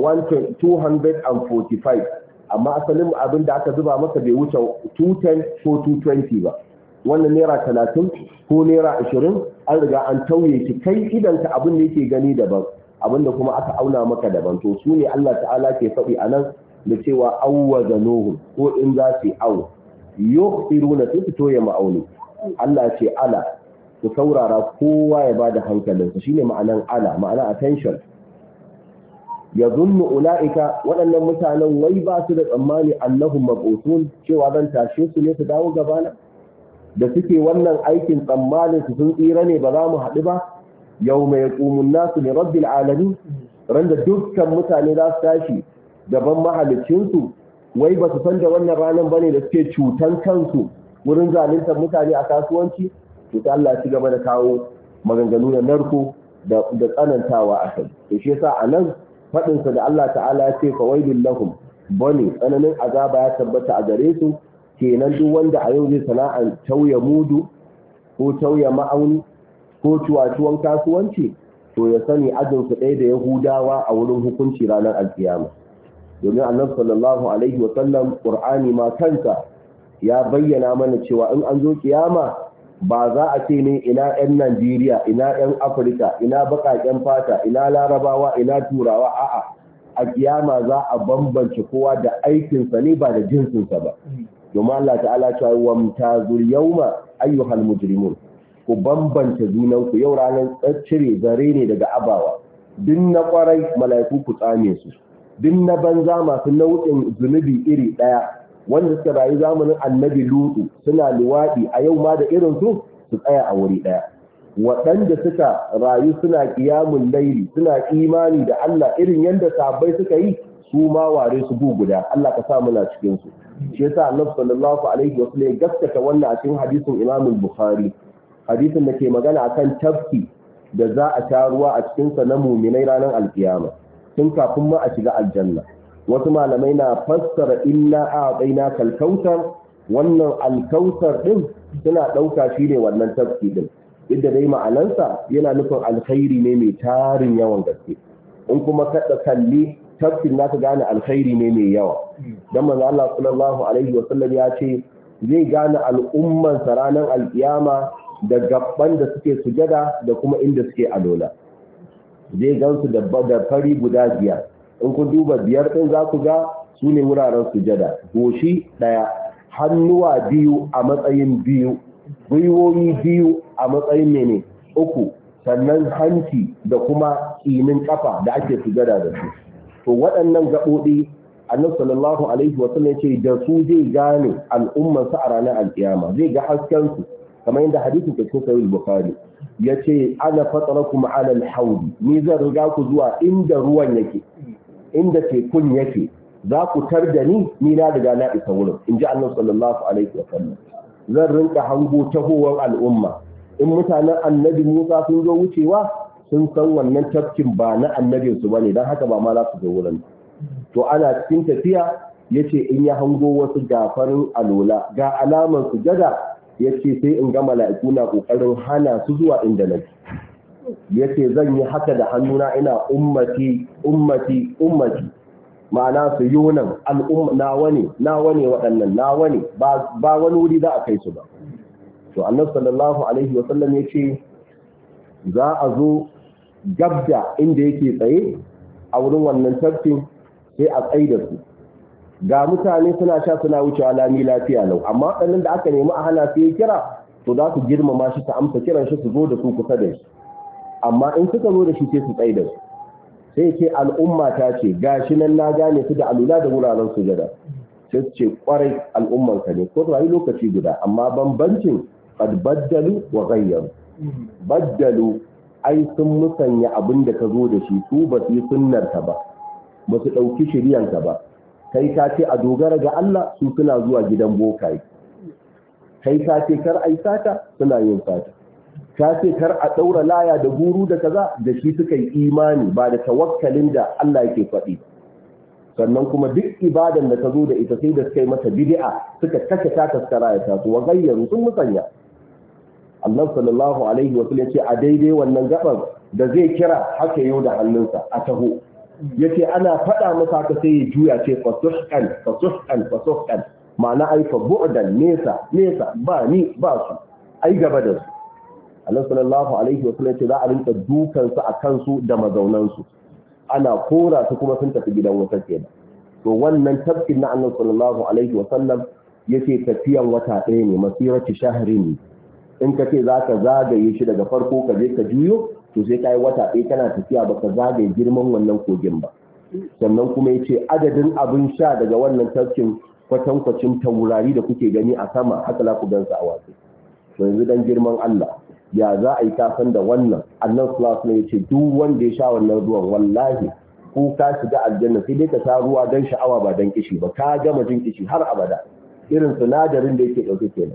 245, amma asalin abin da aka zuba maka bai wuce 210 ko 220 ba. Wannan naira 30 ko naira 20 an riga an tauye shi, kai idan ka abin da yake gani daban, abin da kuma aka auna maka daban. To su ne Allah ta'ala ke faɗi a nan da cewa awwazanuhum, ko in za su yi awo yukhiruna, sai su toye ma'auni. Allah ce ala, ku saurara, kowa ya bada hankalinsa, shine ma'anan ala, ma'ana attention. Ya zunnu ula'ika, waɗannan mutanen wai ba su da tsammani annahum mab'uthun, cewa zan tashe su ne su dawo gabana, da suke wannan aikin tsammanin su sun tsira ne ba za mu haɗu ba. Yawma yaqumun nasu li rabbil alamin, randa dukkan mutane za su tashi gaban mahaliccinsu, wai ba su san da wannan ranar bane da suke cutan kansu wurin zaluntar mutane a kasuwanci. To ta Allah ci gaba da kawo maganganu na narko da tsanantawa a kai. To shi yasa anan faɗinsa da Allah ta'ala ya ce fawailul lahum, bane tsananin azaba ya tabbata a gare su. Kenan duk wanda a yau zai sana'an tauye mudu ko tauye ma'auni ko ciwaciwan kasuwanci, to ya sani ajinsu ɗaya da Yahudawa a wurin hukunci ranar alkiyama. Domin Annabi sallallahu alaihi wa sallam, Qur'ani ma kansa ya bayyana mana cewa in an zo kiyama ba za a ce ne ina 'yan Najeriya, ina 'yan Afirka, ina baƙaƙen fata, ina Larabawa, ina Turawa, a'a, a kiyama za a bambance kowa da aikinsa ne ba da jinsinsa ba. Domin Allah ta'ala cewa wamtazul yawma ayyuhal mujrimun, ku bambanta junanku, yau ranar cire zare ne daga abawa. Duk na kwarai mala'iku ku tsame su, duk na banza masu nau'in zunubi iri ɗaya wanda suka rayu zamanin annabi Lutu suna luwaɗi, a yau ma da irin su tsaya a wuri ɗaya. Waɗanda suka rayu suna ƙiyamun laili, suna imani da Allah irin yadda sahabbai suka yi, su ma ware su guda. Allah ka sa muna cikin su. Shi yasa Annabi sallallahu alaihi wa sallam ya gaskata wannan a cikin hadisin Imam Bukhari, hadisin da ke magana akan tafki da za a sha ruwa a cikin sa na mu'minai ranar alkiyama, tun kafin ma a shiga aljanna. wasu malamai na fassara inna a'tainaka al-kautsar, wannan al-kautsar din suna dauka shine wannan tafki din, inda dai ma'anansa yana nufin alkhairi ne mai tarin yawan gaske. In kuma kada kalli tafkin naka gane alkhairi ne mai yawa, dan manzo Allah sallallahu alaihi wa sallam ya ce zai gane al'umman sa ranar alkiyama da gabban da suke sujada da kuma inda suke alola. Zai gansu da fari guda biyar, in kun duba biyar din za ku ga su ne wuraren sujada, goshi daya, hannuwa biyu a matsayin biyu, gwiwoyi biyu a matsayin mene uku, sannan hanci da kuma tsinin kafa da ake sujada da su. To waɗannan gaɓoɗi annabi sallallahu alaihi wa sallam ce da su zai gane al'ummar sa a ranar alkiyama, zai ga hasken su kamar yadda hadisin ke cikin sahih bukhari yace ana fatarakum ala al-hawd, ni zan riga ku zuwa inda ruwan yake, inda tekun yake, za ku tar da ni na riga na isa wurin, inji annabi sallallahu alaihi wa sallam. Zan rinka hango tahowar al'umma, in mutanen annabi Musa sun zo wucewa sun san wannan tafkin ba na annabinsu ba ne, don haka ba ma za su zo wurin. To ana cikin tafiya ya ce in ya hango wasu gafarin alola ga alamar sujada, ya ce sai in ga mala'iku na ƙoƙarin hana su zuwa inda nake. Ya ce zan yi haka da hannuna ina ummati ummati ummati, ma'ana su yi nan al'umma nawa ne waɗannan nawa ne, ba wani wuri za a kai su ba. To annabi sallallahu alaihi wa sallam ya ce za a zo gabda inda yake tsaye a wurin wannan tafkin, sai a tsaida su ga mutane suna sha suna wucewa lami lafiya lau, amma waɗannan da aka nemi a hana su ya kira to za su girmama shi ta amsa kiran shi su zo da su kusa da shi, amma in suka zo da shi sai su tsaida su, sai ce al'umma ta ce gashi nan na gane su da alula da wuraren sujada, sai su ce kwarai al'umman ka ne, ko to yi lokaci guda, amma bambancin qad baddalu wa ghayyaru. Baddalu ai sun musanya abin da ka zo da shi, su ba su yi sunnarka ba su ɗauki shiryanka ba. Kai ka ce a dogara ga Allah, su suna zuwa gidan bokaye. Kai ka ce kar ai sata, suna yin sata. Ka ce kar a ɗaura laya da guru da kaza, da shi suka yi imani ba da tawakkalin da Allah yake faɗi. Sannan kuma duk ibadan da ka zo da ita sai da suka yi mata bid'a, suka kashe ta taskara ya taso wa gayyaru sun musanya. Allah sallallahu alaihi wa sallam ya ce a daidai wannan gaban da zai kira haka yau da hannunsa a taho, yace ana faɗa masa haka sai ya juya ce fasuhqan, ma'ana ai fa bu'dan, nesa ba ni ba su, ai gaba da su. Allah sallallahu alaihi wa sallam ya ce za a rinka dukan su akan su da mazaunan su, ana kora su kuma sun tafi gidan wata kenan. To wannan tafkin na Allah sallallahu alaihi wa sallam yace tafiyan wata ɗaya ne, masirati shahrin. In ka ce za ka zagaye shi daga farko ka je ka juyo, to sai ka yi wata ɗaya kana tafiya ba ka zagaye girman wannan kogin ba. Sannan kuma ya ce adadin abin sha daga wannan tafkin kwatankwacin taurari da kuke gani a sama, haka za ku gan su a wasu. To yanzu dan girman Allah ya za a yi kasan da wannan annan sallallahu alaihi ya ce duk wanda ya sha wannan ruwan wallahi ko ka shiga aljanna sai dai ka sha ruwa dan sha'awa ba dan kishi ba, ka gama jin kishi har abada. Irin sinadarin da yake ɗauke kenan.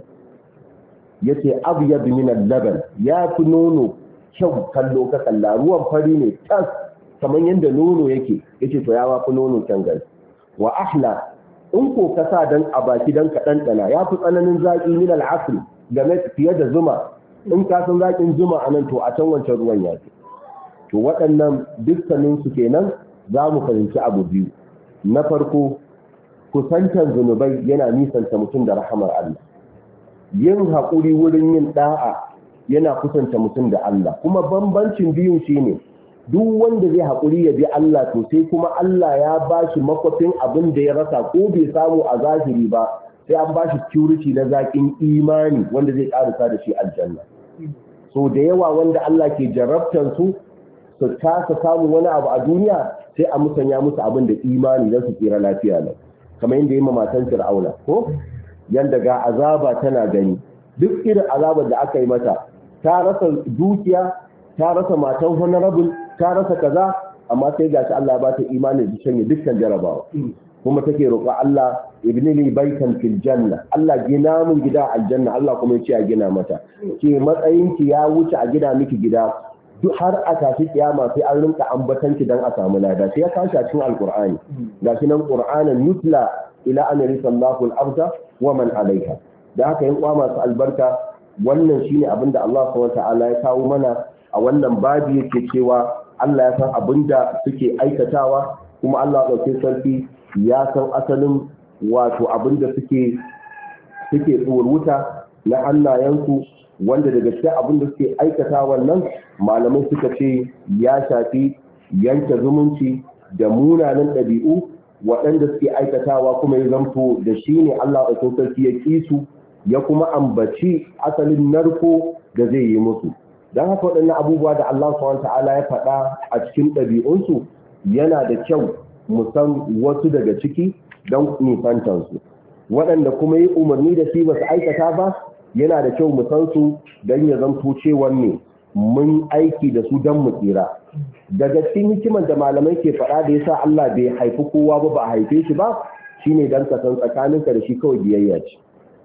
Yace abyad min al-laban, ya fi nono kyau kallo ka kalla, ruwan fari ne tas kamar yanda nono yake, yace to ya fi nono kan gari. Wa ahla, in ko ka sa dan a baki dan ka dandana, ya fi tsananin zaki min al-asl game fiye da zuma. In ka san zakin zuma anan to a can wancan ruwan ya ce. To waɗannan dukkanin su kenan za mu fahimci abu biyu. Na farko, kusantan zunubai yana nisanta mutum da rahamar Allah. Yin haƙuri wurin yin ɗa'a yana kusanta mutum da Allah, kuma bambancin biyun shi ne duk wanda zai haƙuri ya bi Allah to sai kuma Allah ya ba shi makwafin abin da ya rasa ko bai samu a zahiri ba, sai an ba shi security na zaƙin imani wanda zai ƙarisa da shi aljanna. So da yawa wanda Allah ke jarabtar su kasa samun wani abu a duniya, sai a musanya musu abin da imani don su tsira lafiya nan, kamar yadda yi ma matan Fir'auna ko yanda ga azaba tana gani, duk irin azabar da aka yi mata, ta rasa dukiya, ta rasa matan honorable, ta rasa kaza, amma sai gashi Allah ba ta imani da shanye dukkan jarabawa. Kuma take roƙa Allah ibni li baitan fil janna, Allah gina mun gida aljanna, Allah kuma ya ce a gina mata. Ke matsayinki ya wuce a gina miki gida, duk har a tashi kiyama sai an rinka ambatanki dan a samu lada sai ya kashi a cikin alqur'ani gashi nan qur'anan yutla ila an yarisallahu al-arda wa man alaiha. da haka yin kwa masu albarka wannan shine abinda Allah subhanahu wataala ya kawo mana a wannan babi yake cewa Allah ya san abinda suke aikatawa kuma Allah ɗauke sarki ya san asalin wato abinda suke tsoruta na hannayensu wanda daga cikin abinda suke aikata wannan malamai suka ce ya shafi yanke zumunci da munanan ɗabi'u waɗanda suke aikatawa kuma ya zamto da shi ne Allah ɗauke sarki ya ƙi su ya kuma ambaci asalin narko da zai yi musu. Don haka waɗannan abubuwa da Allah subhanahu ta'ala ya faɗa a cikin ɗabi'unsu yana da kyau mu san wasu daga ciki don nisantansu. Waɗanda kuma yi umarni da shi ba su aikata ba yana da kyau mu san su don ya zamto cewa ne mun aiki da su don mu tsira. Daga cikin hikimar da malamai ke faɗa da yasa Allah bai haifi kowa ba a haife shi ba shine don ka san tsakaninka da shi kawai biyayya ce.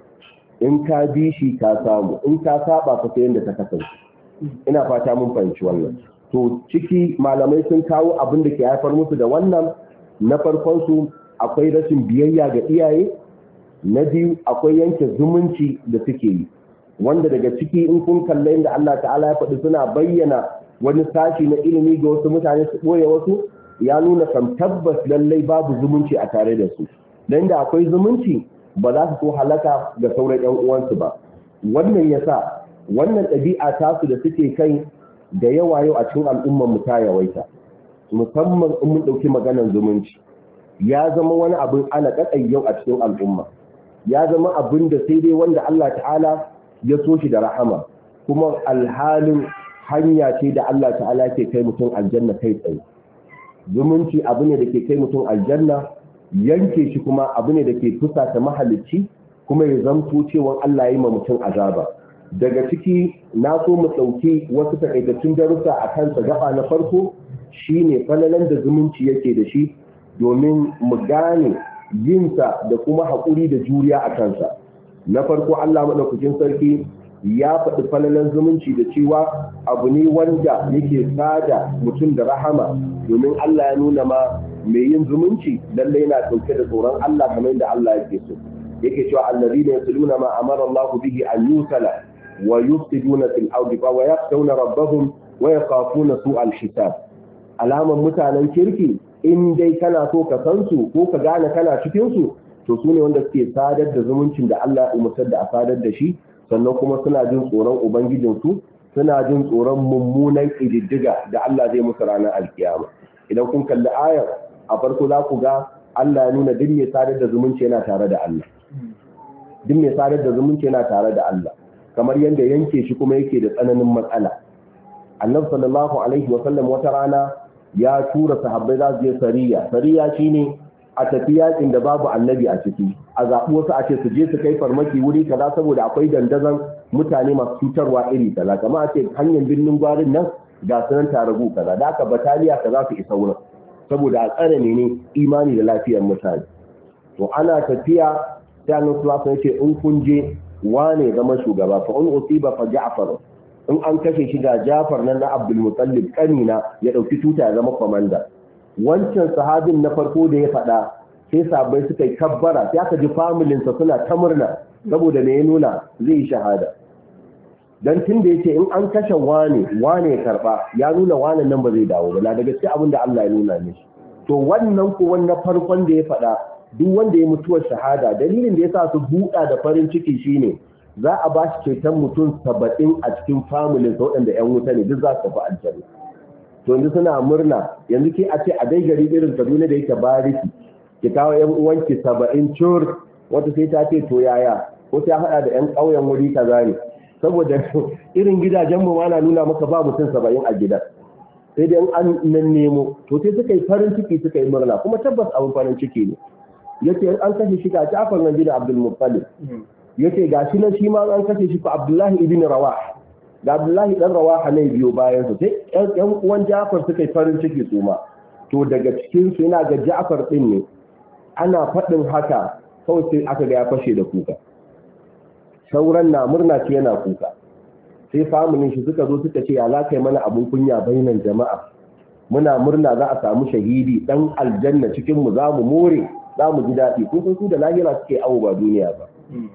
In ka bi shi ka samu, in ka saba ka sai yadda ta kasance. Ina fata mun fahimci wannan. To ciki malamai sun kawo abin da ke haifar musu da wannan. Na farkon su akwai rashin biyayya ga iyaye, na biyu akwai yanke zumunci da suke yi, wanda daga ciki in kun kalla inda Allah ta'ala ya faɗi suna bayyana wani sashi na ilimi ga wasu mutane su ɓoye wasu, ya nuna kam tabbas lallai babu zumunci a tare da su. Dan da akwai zumunci ba za su so halaka ga sauran ƴan uwansu ba. Wannan yasa wannan ɗabi'a tasu da suke kai da yawa yau a cikin al'ummar mu ta yawaita, musamman in mun ɗauki maganar zumunci ya zama wani abin ana ƙaƙai yau a cikin al'umma, ya zama abin da sai dai wanda Allah ta'ala ya so shi da rahama, kuma alhalin hanya ce da Allah ta'ala ke kai mutum aljanna kai tsaye. Zumunci abu ne da ke kai mutum aljanna, yanke shi kuma abu ne da ke fusata mahalicci kuma ya zamto cewa Allah ya yi ma mutum azaba. Daga ciki na so mu ɗauki wasu takaitattun darussa a kansa. Gaba na farko shine falalan da zumunci yake da shi domin mu gane yinsa da kuma haƙuri da juriya a kansa. Na farko Allah maɗaukakin sarki ya faɗi falalan zumunci da cewa abu ne wanda yake sada mutum da rahama, domin Allah ya nuna ma mai yin zumunci lalle yana ɗauke da tsoron Allah kamar yadda Allah yake so. Yake cewa allazina yasluna ma amara Allah bihi an yusala wa yufsiduna fil ardi wa yakhshawna rabbahum wa yakhafuna su'al hisab. Alaman mutanen kirki in dai kana so ka san su ko ka gane kana cikin su, to su ne wanda suke sadar da zumuncin da Allah ya umartar da a sadar da shi, sannan kuma suna jin tsoron ubangijinsu, suna jin tsoron mummunan ƙididdiga da Allah zai musu ranar alkiyama. Idan kun kalli ayar a farko za ku ga Allah ya nuna duk mai sadar da zumunci yana tare da Allah. Duk mai sadar da zumunci yana tare da Allah, kamar yadda yanke shi kuma yake da tsananin matsala. Annabi sallallahu alaihi wa sallam wata rana ya tura sahabbai za su je sariya. Sariya shine a tafi yakin da babu annabi a ciki, a zaɓi wasu a ce su je su kai farmaki wuri kaza saboda akwai dandazon mutane masu cutarwa iri kaza, kamar a ce hanyar birnin gwarin nan ga sunan taragu kaza, da aka bataliya kaza su isa wurin saboda a tsare ne imani da lafiyar mutane. To ana tafiya sai annabi sallallahu alaihi wasallam ya ce in kun je wane zama shugaba, fa in usiba fa Ja'far, in an kashe shi ga Ja'far nan na Abdul Muttalib kanina ya dauki tuta ya zama komanda. Wancan sahabin na farko da ya faɗa sai sahabbai suka yi kabbara, sai aka ji familinsa suna ta murna saboda me ya nuna zai yi shahada. Dan tun da yace in an kashe wane ya karba, ya nuna wane nan ba zai dawo ba, na daga cikin abin da Allah ya nuna mishi. To wannan ko wannan farkon da ya faɗa, duk wanda ya mutuwar shahada, dalilin da yasa su buɗa da farin ciki shine za a ba shi ceton mutum 70 a cikin familinsa waɗanda 'yan wuta ne, duk za su tafi aljanna. To yanzu suna murna, yanzu ke a ce a dai gari irin Kaduna da yake bariki ki kawo 'yan uwanki 70 cur, wata sai ta ce to yaya, ko ta haɗa da 'yan ƙauyen wuri kaza ne, saboda irin gidajen mu ma na nuna maka ba mutum 70 a gidan, sai dai an nan nemo. To sai suka yi farin ciki suka yi murna, kuma tabbas abin farin ciki ne. Yace an kashe shi ga Ja'far nan bin Abdul Muttalib, yace gashi nan shi ma an kashe shi ko Abdullahi ibn Rawah, da Abdullahi dan Rawaha ne biyo bayan su, sai ƴan uwan Ja'far suka yi farin ciki su ma. To daga cikin su yana ga Ja'far din ne, ana faɗin haka kawai sai aka ga ya fashe da kuka, sauran na murna ce yana kuka. sai familin shi suka zo suka ce ya za ka yi mana abun kunya bainan jama'a, muna murna za a samu shahidi dan aljanna cikin mu, za mu more, za mu ji daɗi, kun su da lahira suke awo ba duniya ba.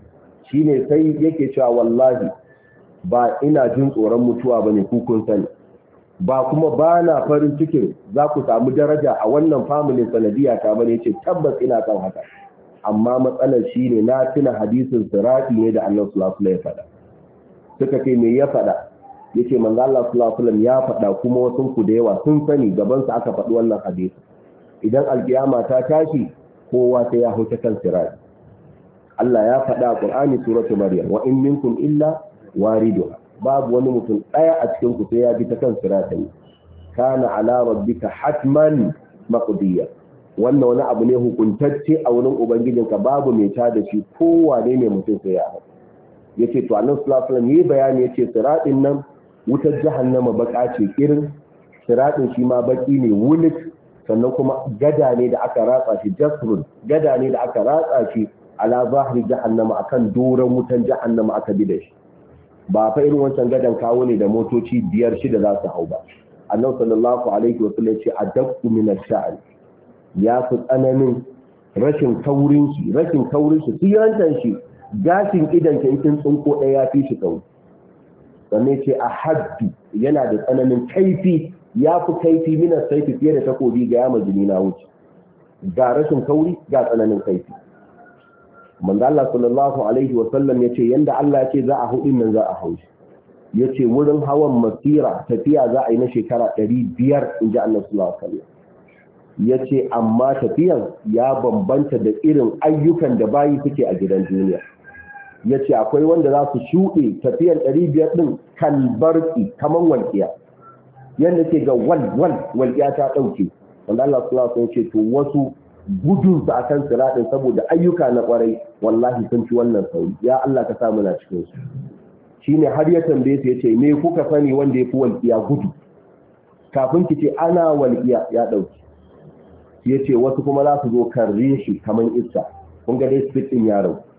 Shine sai yake cewa wallahi ba ina jin tsoron mutuwa bane, ku kun sani, ba kuma ba na farin cikin za ku samu daraja a wannan familin sanadiya ta bane. Ce tabbas ina kan haka, amma matsalar shine na tuna hadisin sirati ne da Allah sallallahu alaihi wasallam ya faɗa. Suka ce me ya faɗa? Yace manzo Allah sallallahu alaihi wasallam ya faɗa, kuma wasu ku da yawa sun sani, gaban sa aka faɗi wannan hadisi. Idan alkiyama ta tashi kowa sai ya huta kan sirati. Allah ya faɗa a Qur'ani suratu Maryam, wa in minkum illa wariduha, babu wani mutum ɗaya a cikin ku sai ya bi ta kan sirati. Kana ala rabbika hatman maqdiya. Wannan wani abu ne hukuntacce a wurin ubangijinka, babu mai ta da shi, kowane ne mutum sai ya hau. Yace to Annabi sallallahu alaihi wasallam yi bayani, yace siratin nan wutar jahannama baka ce irin, siratin shi ma baki ne wulik, sannan kuma gada ne da aka ratsa shi, jasrun gada ne da aka ratsa shi ala zahri jahannama, akan doron wutan jahannama aka bi da shi. Ba fa irin wancan gadan kawo ne da motoci 5-6 za su hau ba. Annabi sallallahu alaihi wasallam yace adaqu min ash-sha'r, ya fi tsananin rashin kaurin shi siyantan shi, gashin idan ka kin tsinko ɗaya ya fi shi kauri. Sannan ce a haddu, yana da tsananin kaifi, ya fi kaifi minas saifi fiye da takobi ga yama jini na wuce, ga rashin kauri ga tsananin kaifi. Manzo Allah sallallahu alaihi wa sallam yace yanda Allah yace za a hudin nan za a haushi. Yace wurin hawan masira tafiya za a yi na shekara 500 inji Allah sallallahu alaihi wa sallam. Yace amma tafiyan ya bambanta da irin ayyukan da bayi suke a gidan duniya. Yace akwai wanda za su shuɗe tafiyan 500 din kalbarki kaman walƙiya, yanda ke ga walƙiya ta ɗauke. Wanda Allah sallallahu alaihi wasallam yace to wasu gudun su akan siratin saboda ayyuka na kwarai wallahi sun ci wannan sauri. Ya Allah ka sa muna cikin su. Shine har ya tambaye su yace me kuka sani wanda yafi walƙiya gudu? Kafin ki ce ana walƙiya ya ɗauke. Yace wasu kuma za su zo karre shi kaman iska. Kun ga dai speed din ya ragu,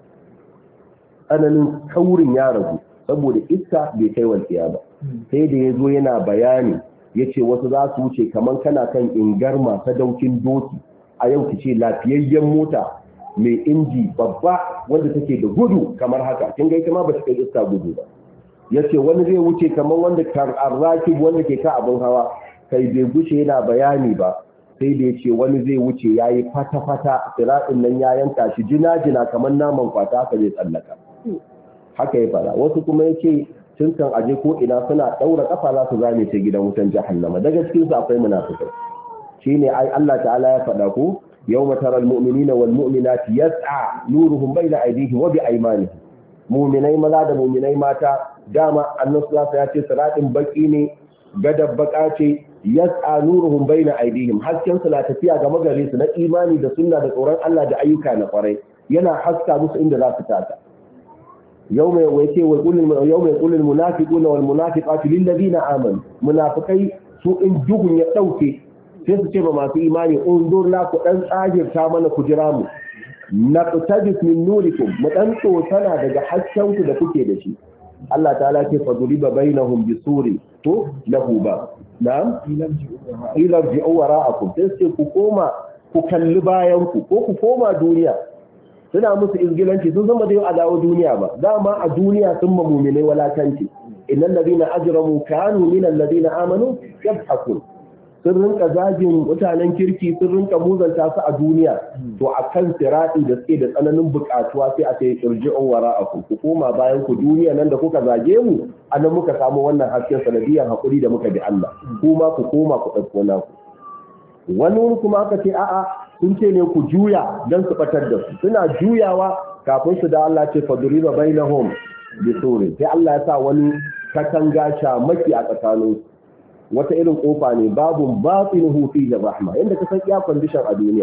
tsananin kaurin ya ragu saboda iska bai kai walƙiya ba. Sai da ya zo yana bayani yace wasu za su wuce kaman kana kan ingarma sadaukin doki, a yau ki ce lafiyayyen mota mai inji babba wanda take da gudu kamar haka, kin ga ita ma ba ta kai iska gudu ba. Yace wani zai wuce kaman wanda karrakib wanda ke ka abin hawa, kai bai guce yana bayani ba. Sai da yace wani zai wuce yayi fata-fata, siratin nan ya yanka shi jina-jina kamar naman kwata, haka zai tsallaka. Haka ya fara. Wasu kuma yace tun kan aje ko ina suna daura kafa za su zame ta gidan wutan jahannama. Daga cikin su akwai munafikai. Shine ai Allah ta'ala ya faɗa ko yawma taral mu'minina wal mu'minati yas'a nuruhum bayna aydihim wa bi aymanihim. Mu'minai maza da mu'minai mata, dama Annabi sallallahu alaihi wasallam ya ce siratin baki ne, gadab baka ce, yas'a nuruhum bayna aydihim, hasken su na tafiya ga magare su na imani da sunna da tsoron Allah da ayyuka na kwarai, yana haska musu inda za su taka. yawma yaqulul munafiquna wal munafiqatu lil ladina amanu, munafikai su in duhun ya dauke sai su ce ba masu imani undur la ku dan tsagirta mana ku jira mu, naqtabis min nurikum, mu dan tsotana daga hasken ku da kuke da shi. Allah ta'ala ce faduriba bainahum bisuri to lahu ba, na'am ilarji'u wara'akum, sai ku koma ku kalli bayan ku ko ku koma duniya. Suna musu izgilanci, sun zama da yau a dawo duniya ba, dama a duniya sun ma mu'minai walakanci. Innal ladina ajramu kanu minal ladina amanu yadhakun, sun rinka zagin mutanen kirki, sun rinka muzanta su a duniya. To akan sirati da suke da tsananin bukatuwa sai a ce irji'u wara'akum, ku koma bayan ku duniya nan da kuka zage mu, anan muka samu wannan hasken sanadiyan hakuri da muka bi Allah, kuma ku koma ku dauko naku. Wani kuma aka ce a'a sun ce ne ku juya don su batar da su, suna juyawa kafin su da Allah ce faduriba bainahum bisuri, sai Allah ya sa wani katanga shamaki a tsakanin wata irin kofa ne, babun batinuhu fi rahma, inda ka san iya condition a duniya,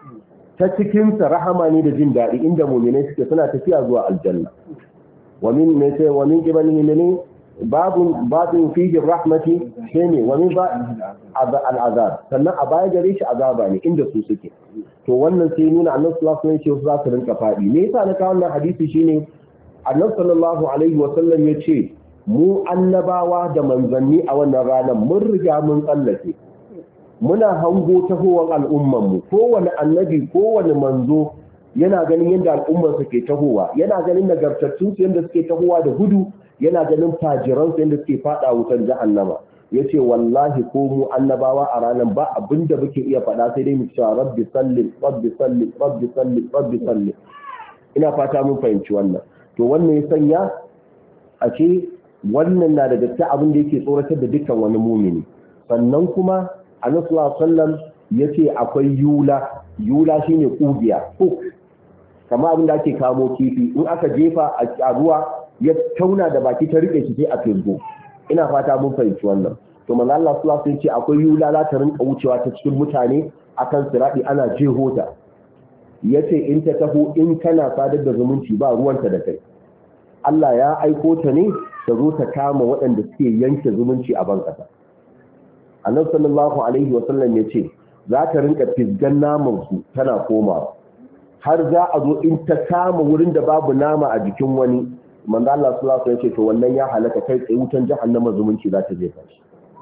ta cikin sa rahama ne da jin daɗi, inda mu'minai suke suna tafiya zuwa aljanna. wa min qibalihi min babun batin fi rahmati shine wa min al'azab, sannan a baya gare shi azaba ne inda su suke. To wannan sai nuna Annabi sallallahu alaihi wasallam za su rinka fadi. Me yasa na kawo wannan hadisi shine Annabi sallallahu alaihi wasallam yace mu annabawa da manzanni a wannan ranar mun riga mun tsallake muna hango tahowar al'ummanmu, kowane annabi kowane manzo yana ganin yadda al'ummarsa ke tahowa, yana ganin nagartattunsu yadda suke tahowa da gudu, yana ganin fajiransu yadda suke fada wutar jahannama. Yace wallahi ko mu annabawa a ranar ba abinda muke iya faɗa sai dai mu cewa rabbi salli rabbi salli rabbi salli rabbi salli. Ina fata mun fahimci wannan. To wannan ya sanya a ce wannan na daga cikin abin da yake tsoratar da dukkan wani mumini. Sannan kuma Annabi sallallahu alaihi wasallam yace akwai yula shine kugiya hook, kamar abin da ake kamo kifi in aka jefa a ruwa ya tauna da baki ta rike shi sai a firgo. Ina fata mun fahimci wannan. To manzo Allah sallallahu alaihi wasallam ce akwai yula za ta rinka wucewa ta cikin mutane akan sirati ana jehota. Yace in ta taho in kana sadar da zumunci ba ruwanta da kai. Allah ya aiko ta ne ta zo ta kama waɗanda suke yanke zumunci a ban kasa. Annabi sallallahu alaihi wasallam yace za ta rinka fisgan naman su tana komawa. Har za a zo in ta kama wurin da babu nama a jikin wani, manzo Allah sallallahu alaihi wasallam yace to wannan ya halaka kai tsaye wutan jahannama zumunci za ta jefa shi.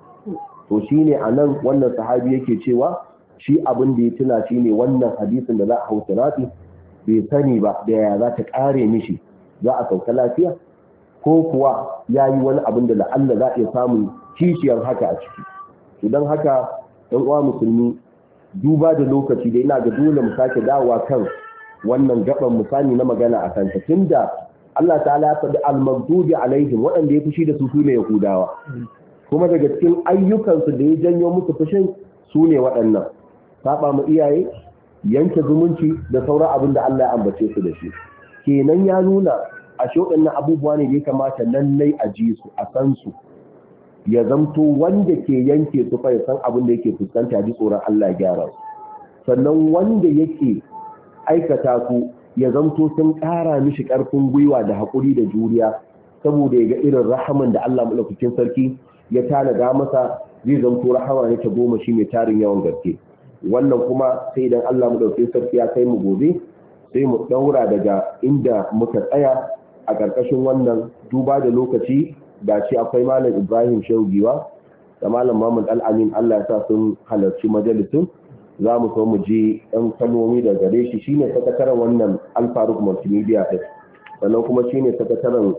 To shine anan wannan sahabi yake cewa shi abin da ya tuna shine wannan hadisin da za a hausa rafi bai sani ba da yaya za ta kare mishi, za a sauka lafiya ko kuwa yayi wani abin da la'alla za a iya samun kishiyar haka a ciki. Idan haka ɗan uwa musulmi duba da lokaci da ina ga dole mu sake dawowa kan wannan gaban misali na magana a kanta, tunda Allah ta'ala ya faɗi al-maghdubi alaihim waɗanda ya fushi da su ne Yahudawa, kuma daga cikin ayyukansu da ya janyo musu fushin su ne waɗannan saba mu iyaye, yanke zumunci da sauran abin da Allah ya ambace su da shi. Kenan ya nuna a waɗannan abubuwa ne da ya kamata lallai a ji su a san su, ya zamto wanda ke yanke su fa ya san abin da yake fuskanta ji tsoron Allah ya gyara su, sannan wanda yake aikata su ya zamto sun ƙara mishi ƙarfin gwiwa da haƙuri da juriya, saboda ya ga irin rahaman da Allah madaukakin sarki ya tanada masa, zai zamto rahama ne ta goma shi mai tarin yawan gaske. Wannan kuma sai idan Allah madaukakin sarki ya kai mu gobe sai mu daura daga inda muka tsaya a ƙarƙashin wannan. Duba da lokaci da ce akwai malam Ibrahim Shehu Giwa da malam Muhammad Al-Amin Allah ya sa sun halarci majalisin, za mu so mu ji ɗan kalmomi da gare shi. Shine sakataren wannan Al-Faruq Multimedia ɗin, sannan kuma shine sakataren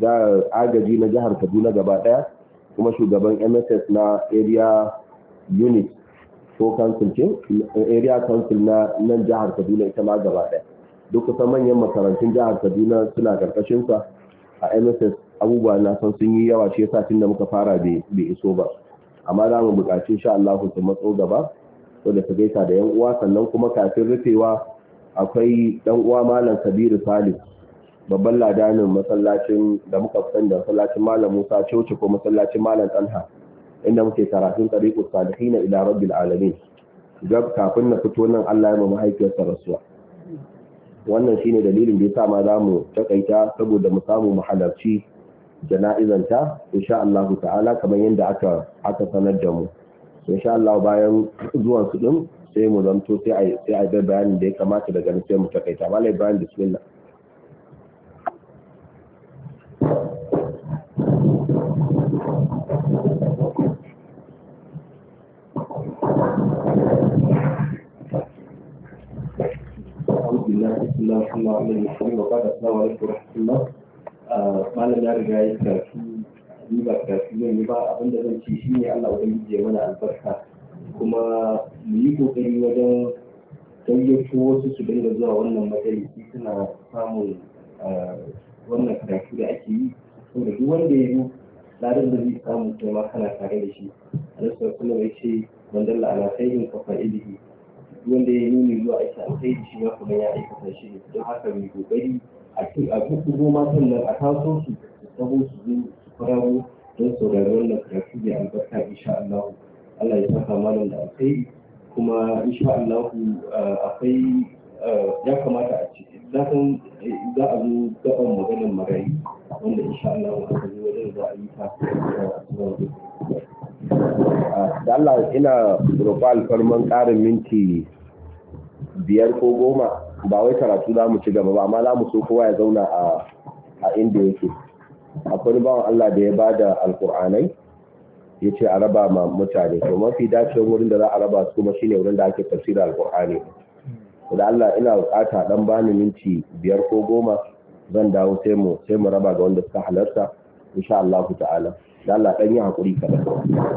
agaji na jihar Kaduna gaba ɗaya, kuma shugaban MSS na area unit ko council ce area council na nan jihar Kaduna ita ma gaba ɗaya. Duk kusan manyan makarantun jihar Kaduna suna karkashin sa a MSS. Abubuwa na san sun yi yawa, shi yasa tunda muka fara bai iso ba, amma za mu buƙaci insha Allah su matso gaba so da su gaisa da yan uwa. Sannan kuma kafin rufewa akwai dan uwa malam Kabiru Salis, babban ladanin masallacin da muka fitan da masallacin malam Musa Coci ko masallacin malam Talha, inda muke karatun tariqus salihin ila rabbil alamin. Gab kafin na fito nan Allah ya mu mahaifiyarsa rasuwa. Wannan shine dalilin da yasa ma za mu takaita, saboda mu samu mu halarci jana'izanta insha Allah ta'ala kamar yadda aka sanar da mu. So insha Allah bayan zuwan su din sai mu zanto sai a ga bayanin da ya kamata daga nan sai mu takaita. Malai Ibrahim bismillah. Malam ya riga ya karatu, ni ba karatu ne ba, abinda zan ci shine Allah ubangiji ya mana albarka, kuma mu yi kokari wajen gayyato wasu su dinga zuwa wannan majalisi suna samun wannan karatu da ake yi, saboda duk wanda ya yi ladan da zai samu kai ma kana tare da shi. Allah kuma ya ce man dalla ala khairin ka fa'ilihi, duk wanda ya nuni zuwa aiki alkhairi shi ma kuma ya aikata shi. Don haka mu kokari a kuku matan nan a taso su tabo su zo su farawo don saurari wannan karatu da albarka insha Allah. Allah ya saka malam da alkhairi, kuma insha Allah akwai ya kamata a ce za a zo gaban maganar marayi wanda insha Allah aka zo wajen za a yi ta da Allah ina roƙo alfarman ƙarin minti 5 ko 10, ba wai karatu za mu ci gaba ba, amma za mu so kowa ya zauna a inda yake. akwai bawan Allah da ya bada alqur'anai yace a raba ma mutane, to mafi dacewar wurin da za a raba su kuma shine wurin da ake tafsirin alqur'ani. da Allah ina bukata dan bani minti 5 ko 10 zan dawo sai mu raba ga wanda suka halarta insha Allah ta'ala. da Allah dan yi hakuri kada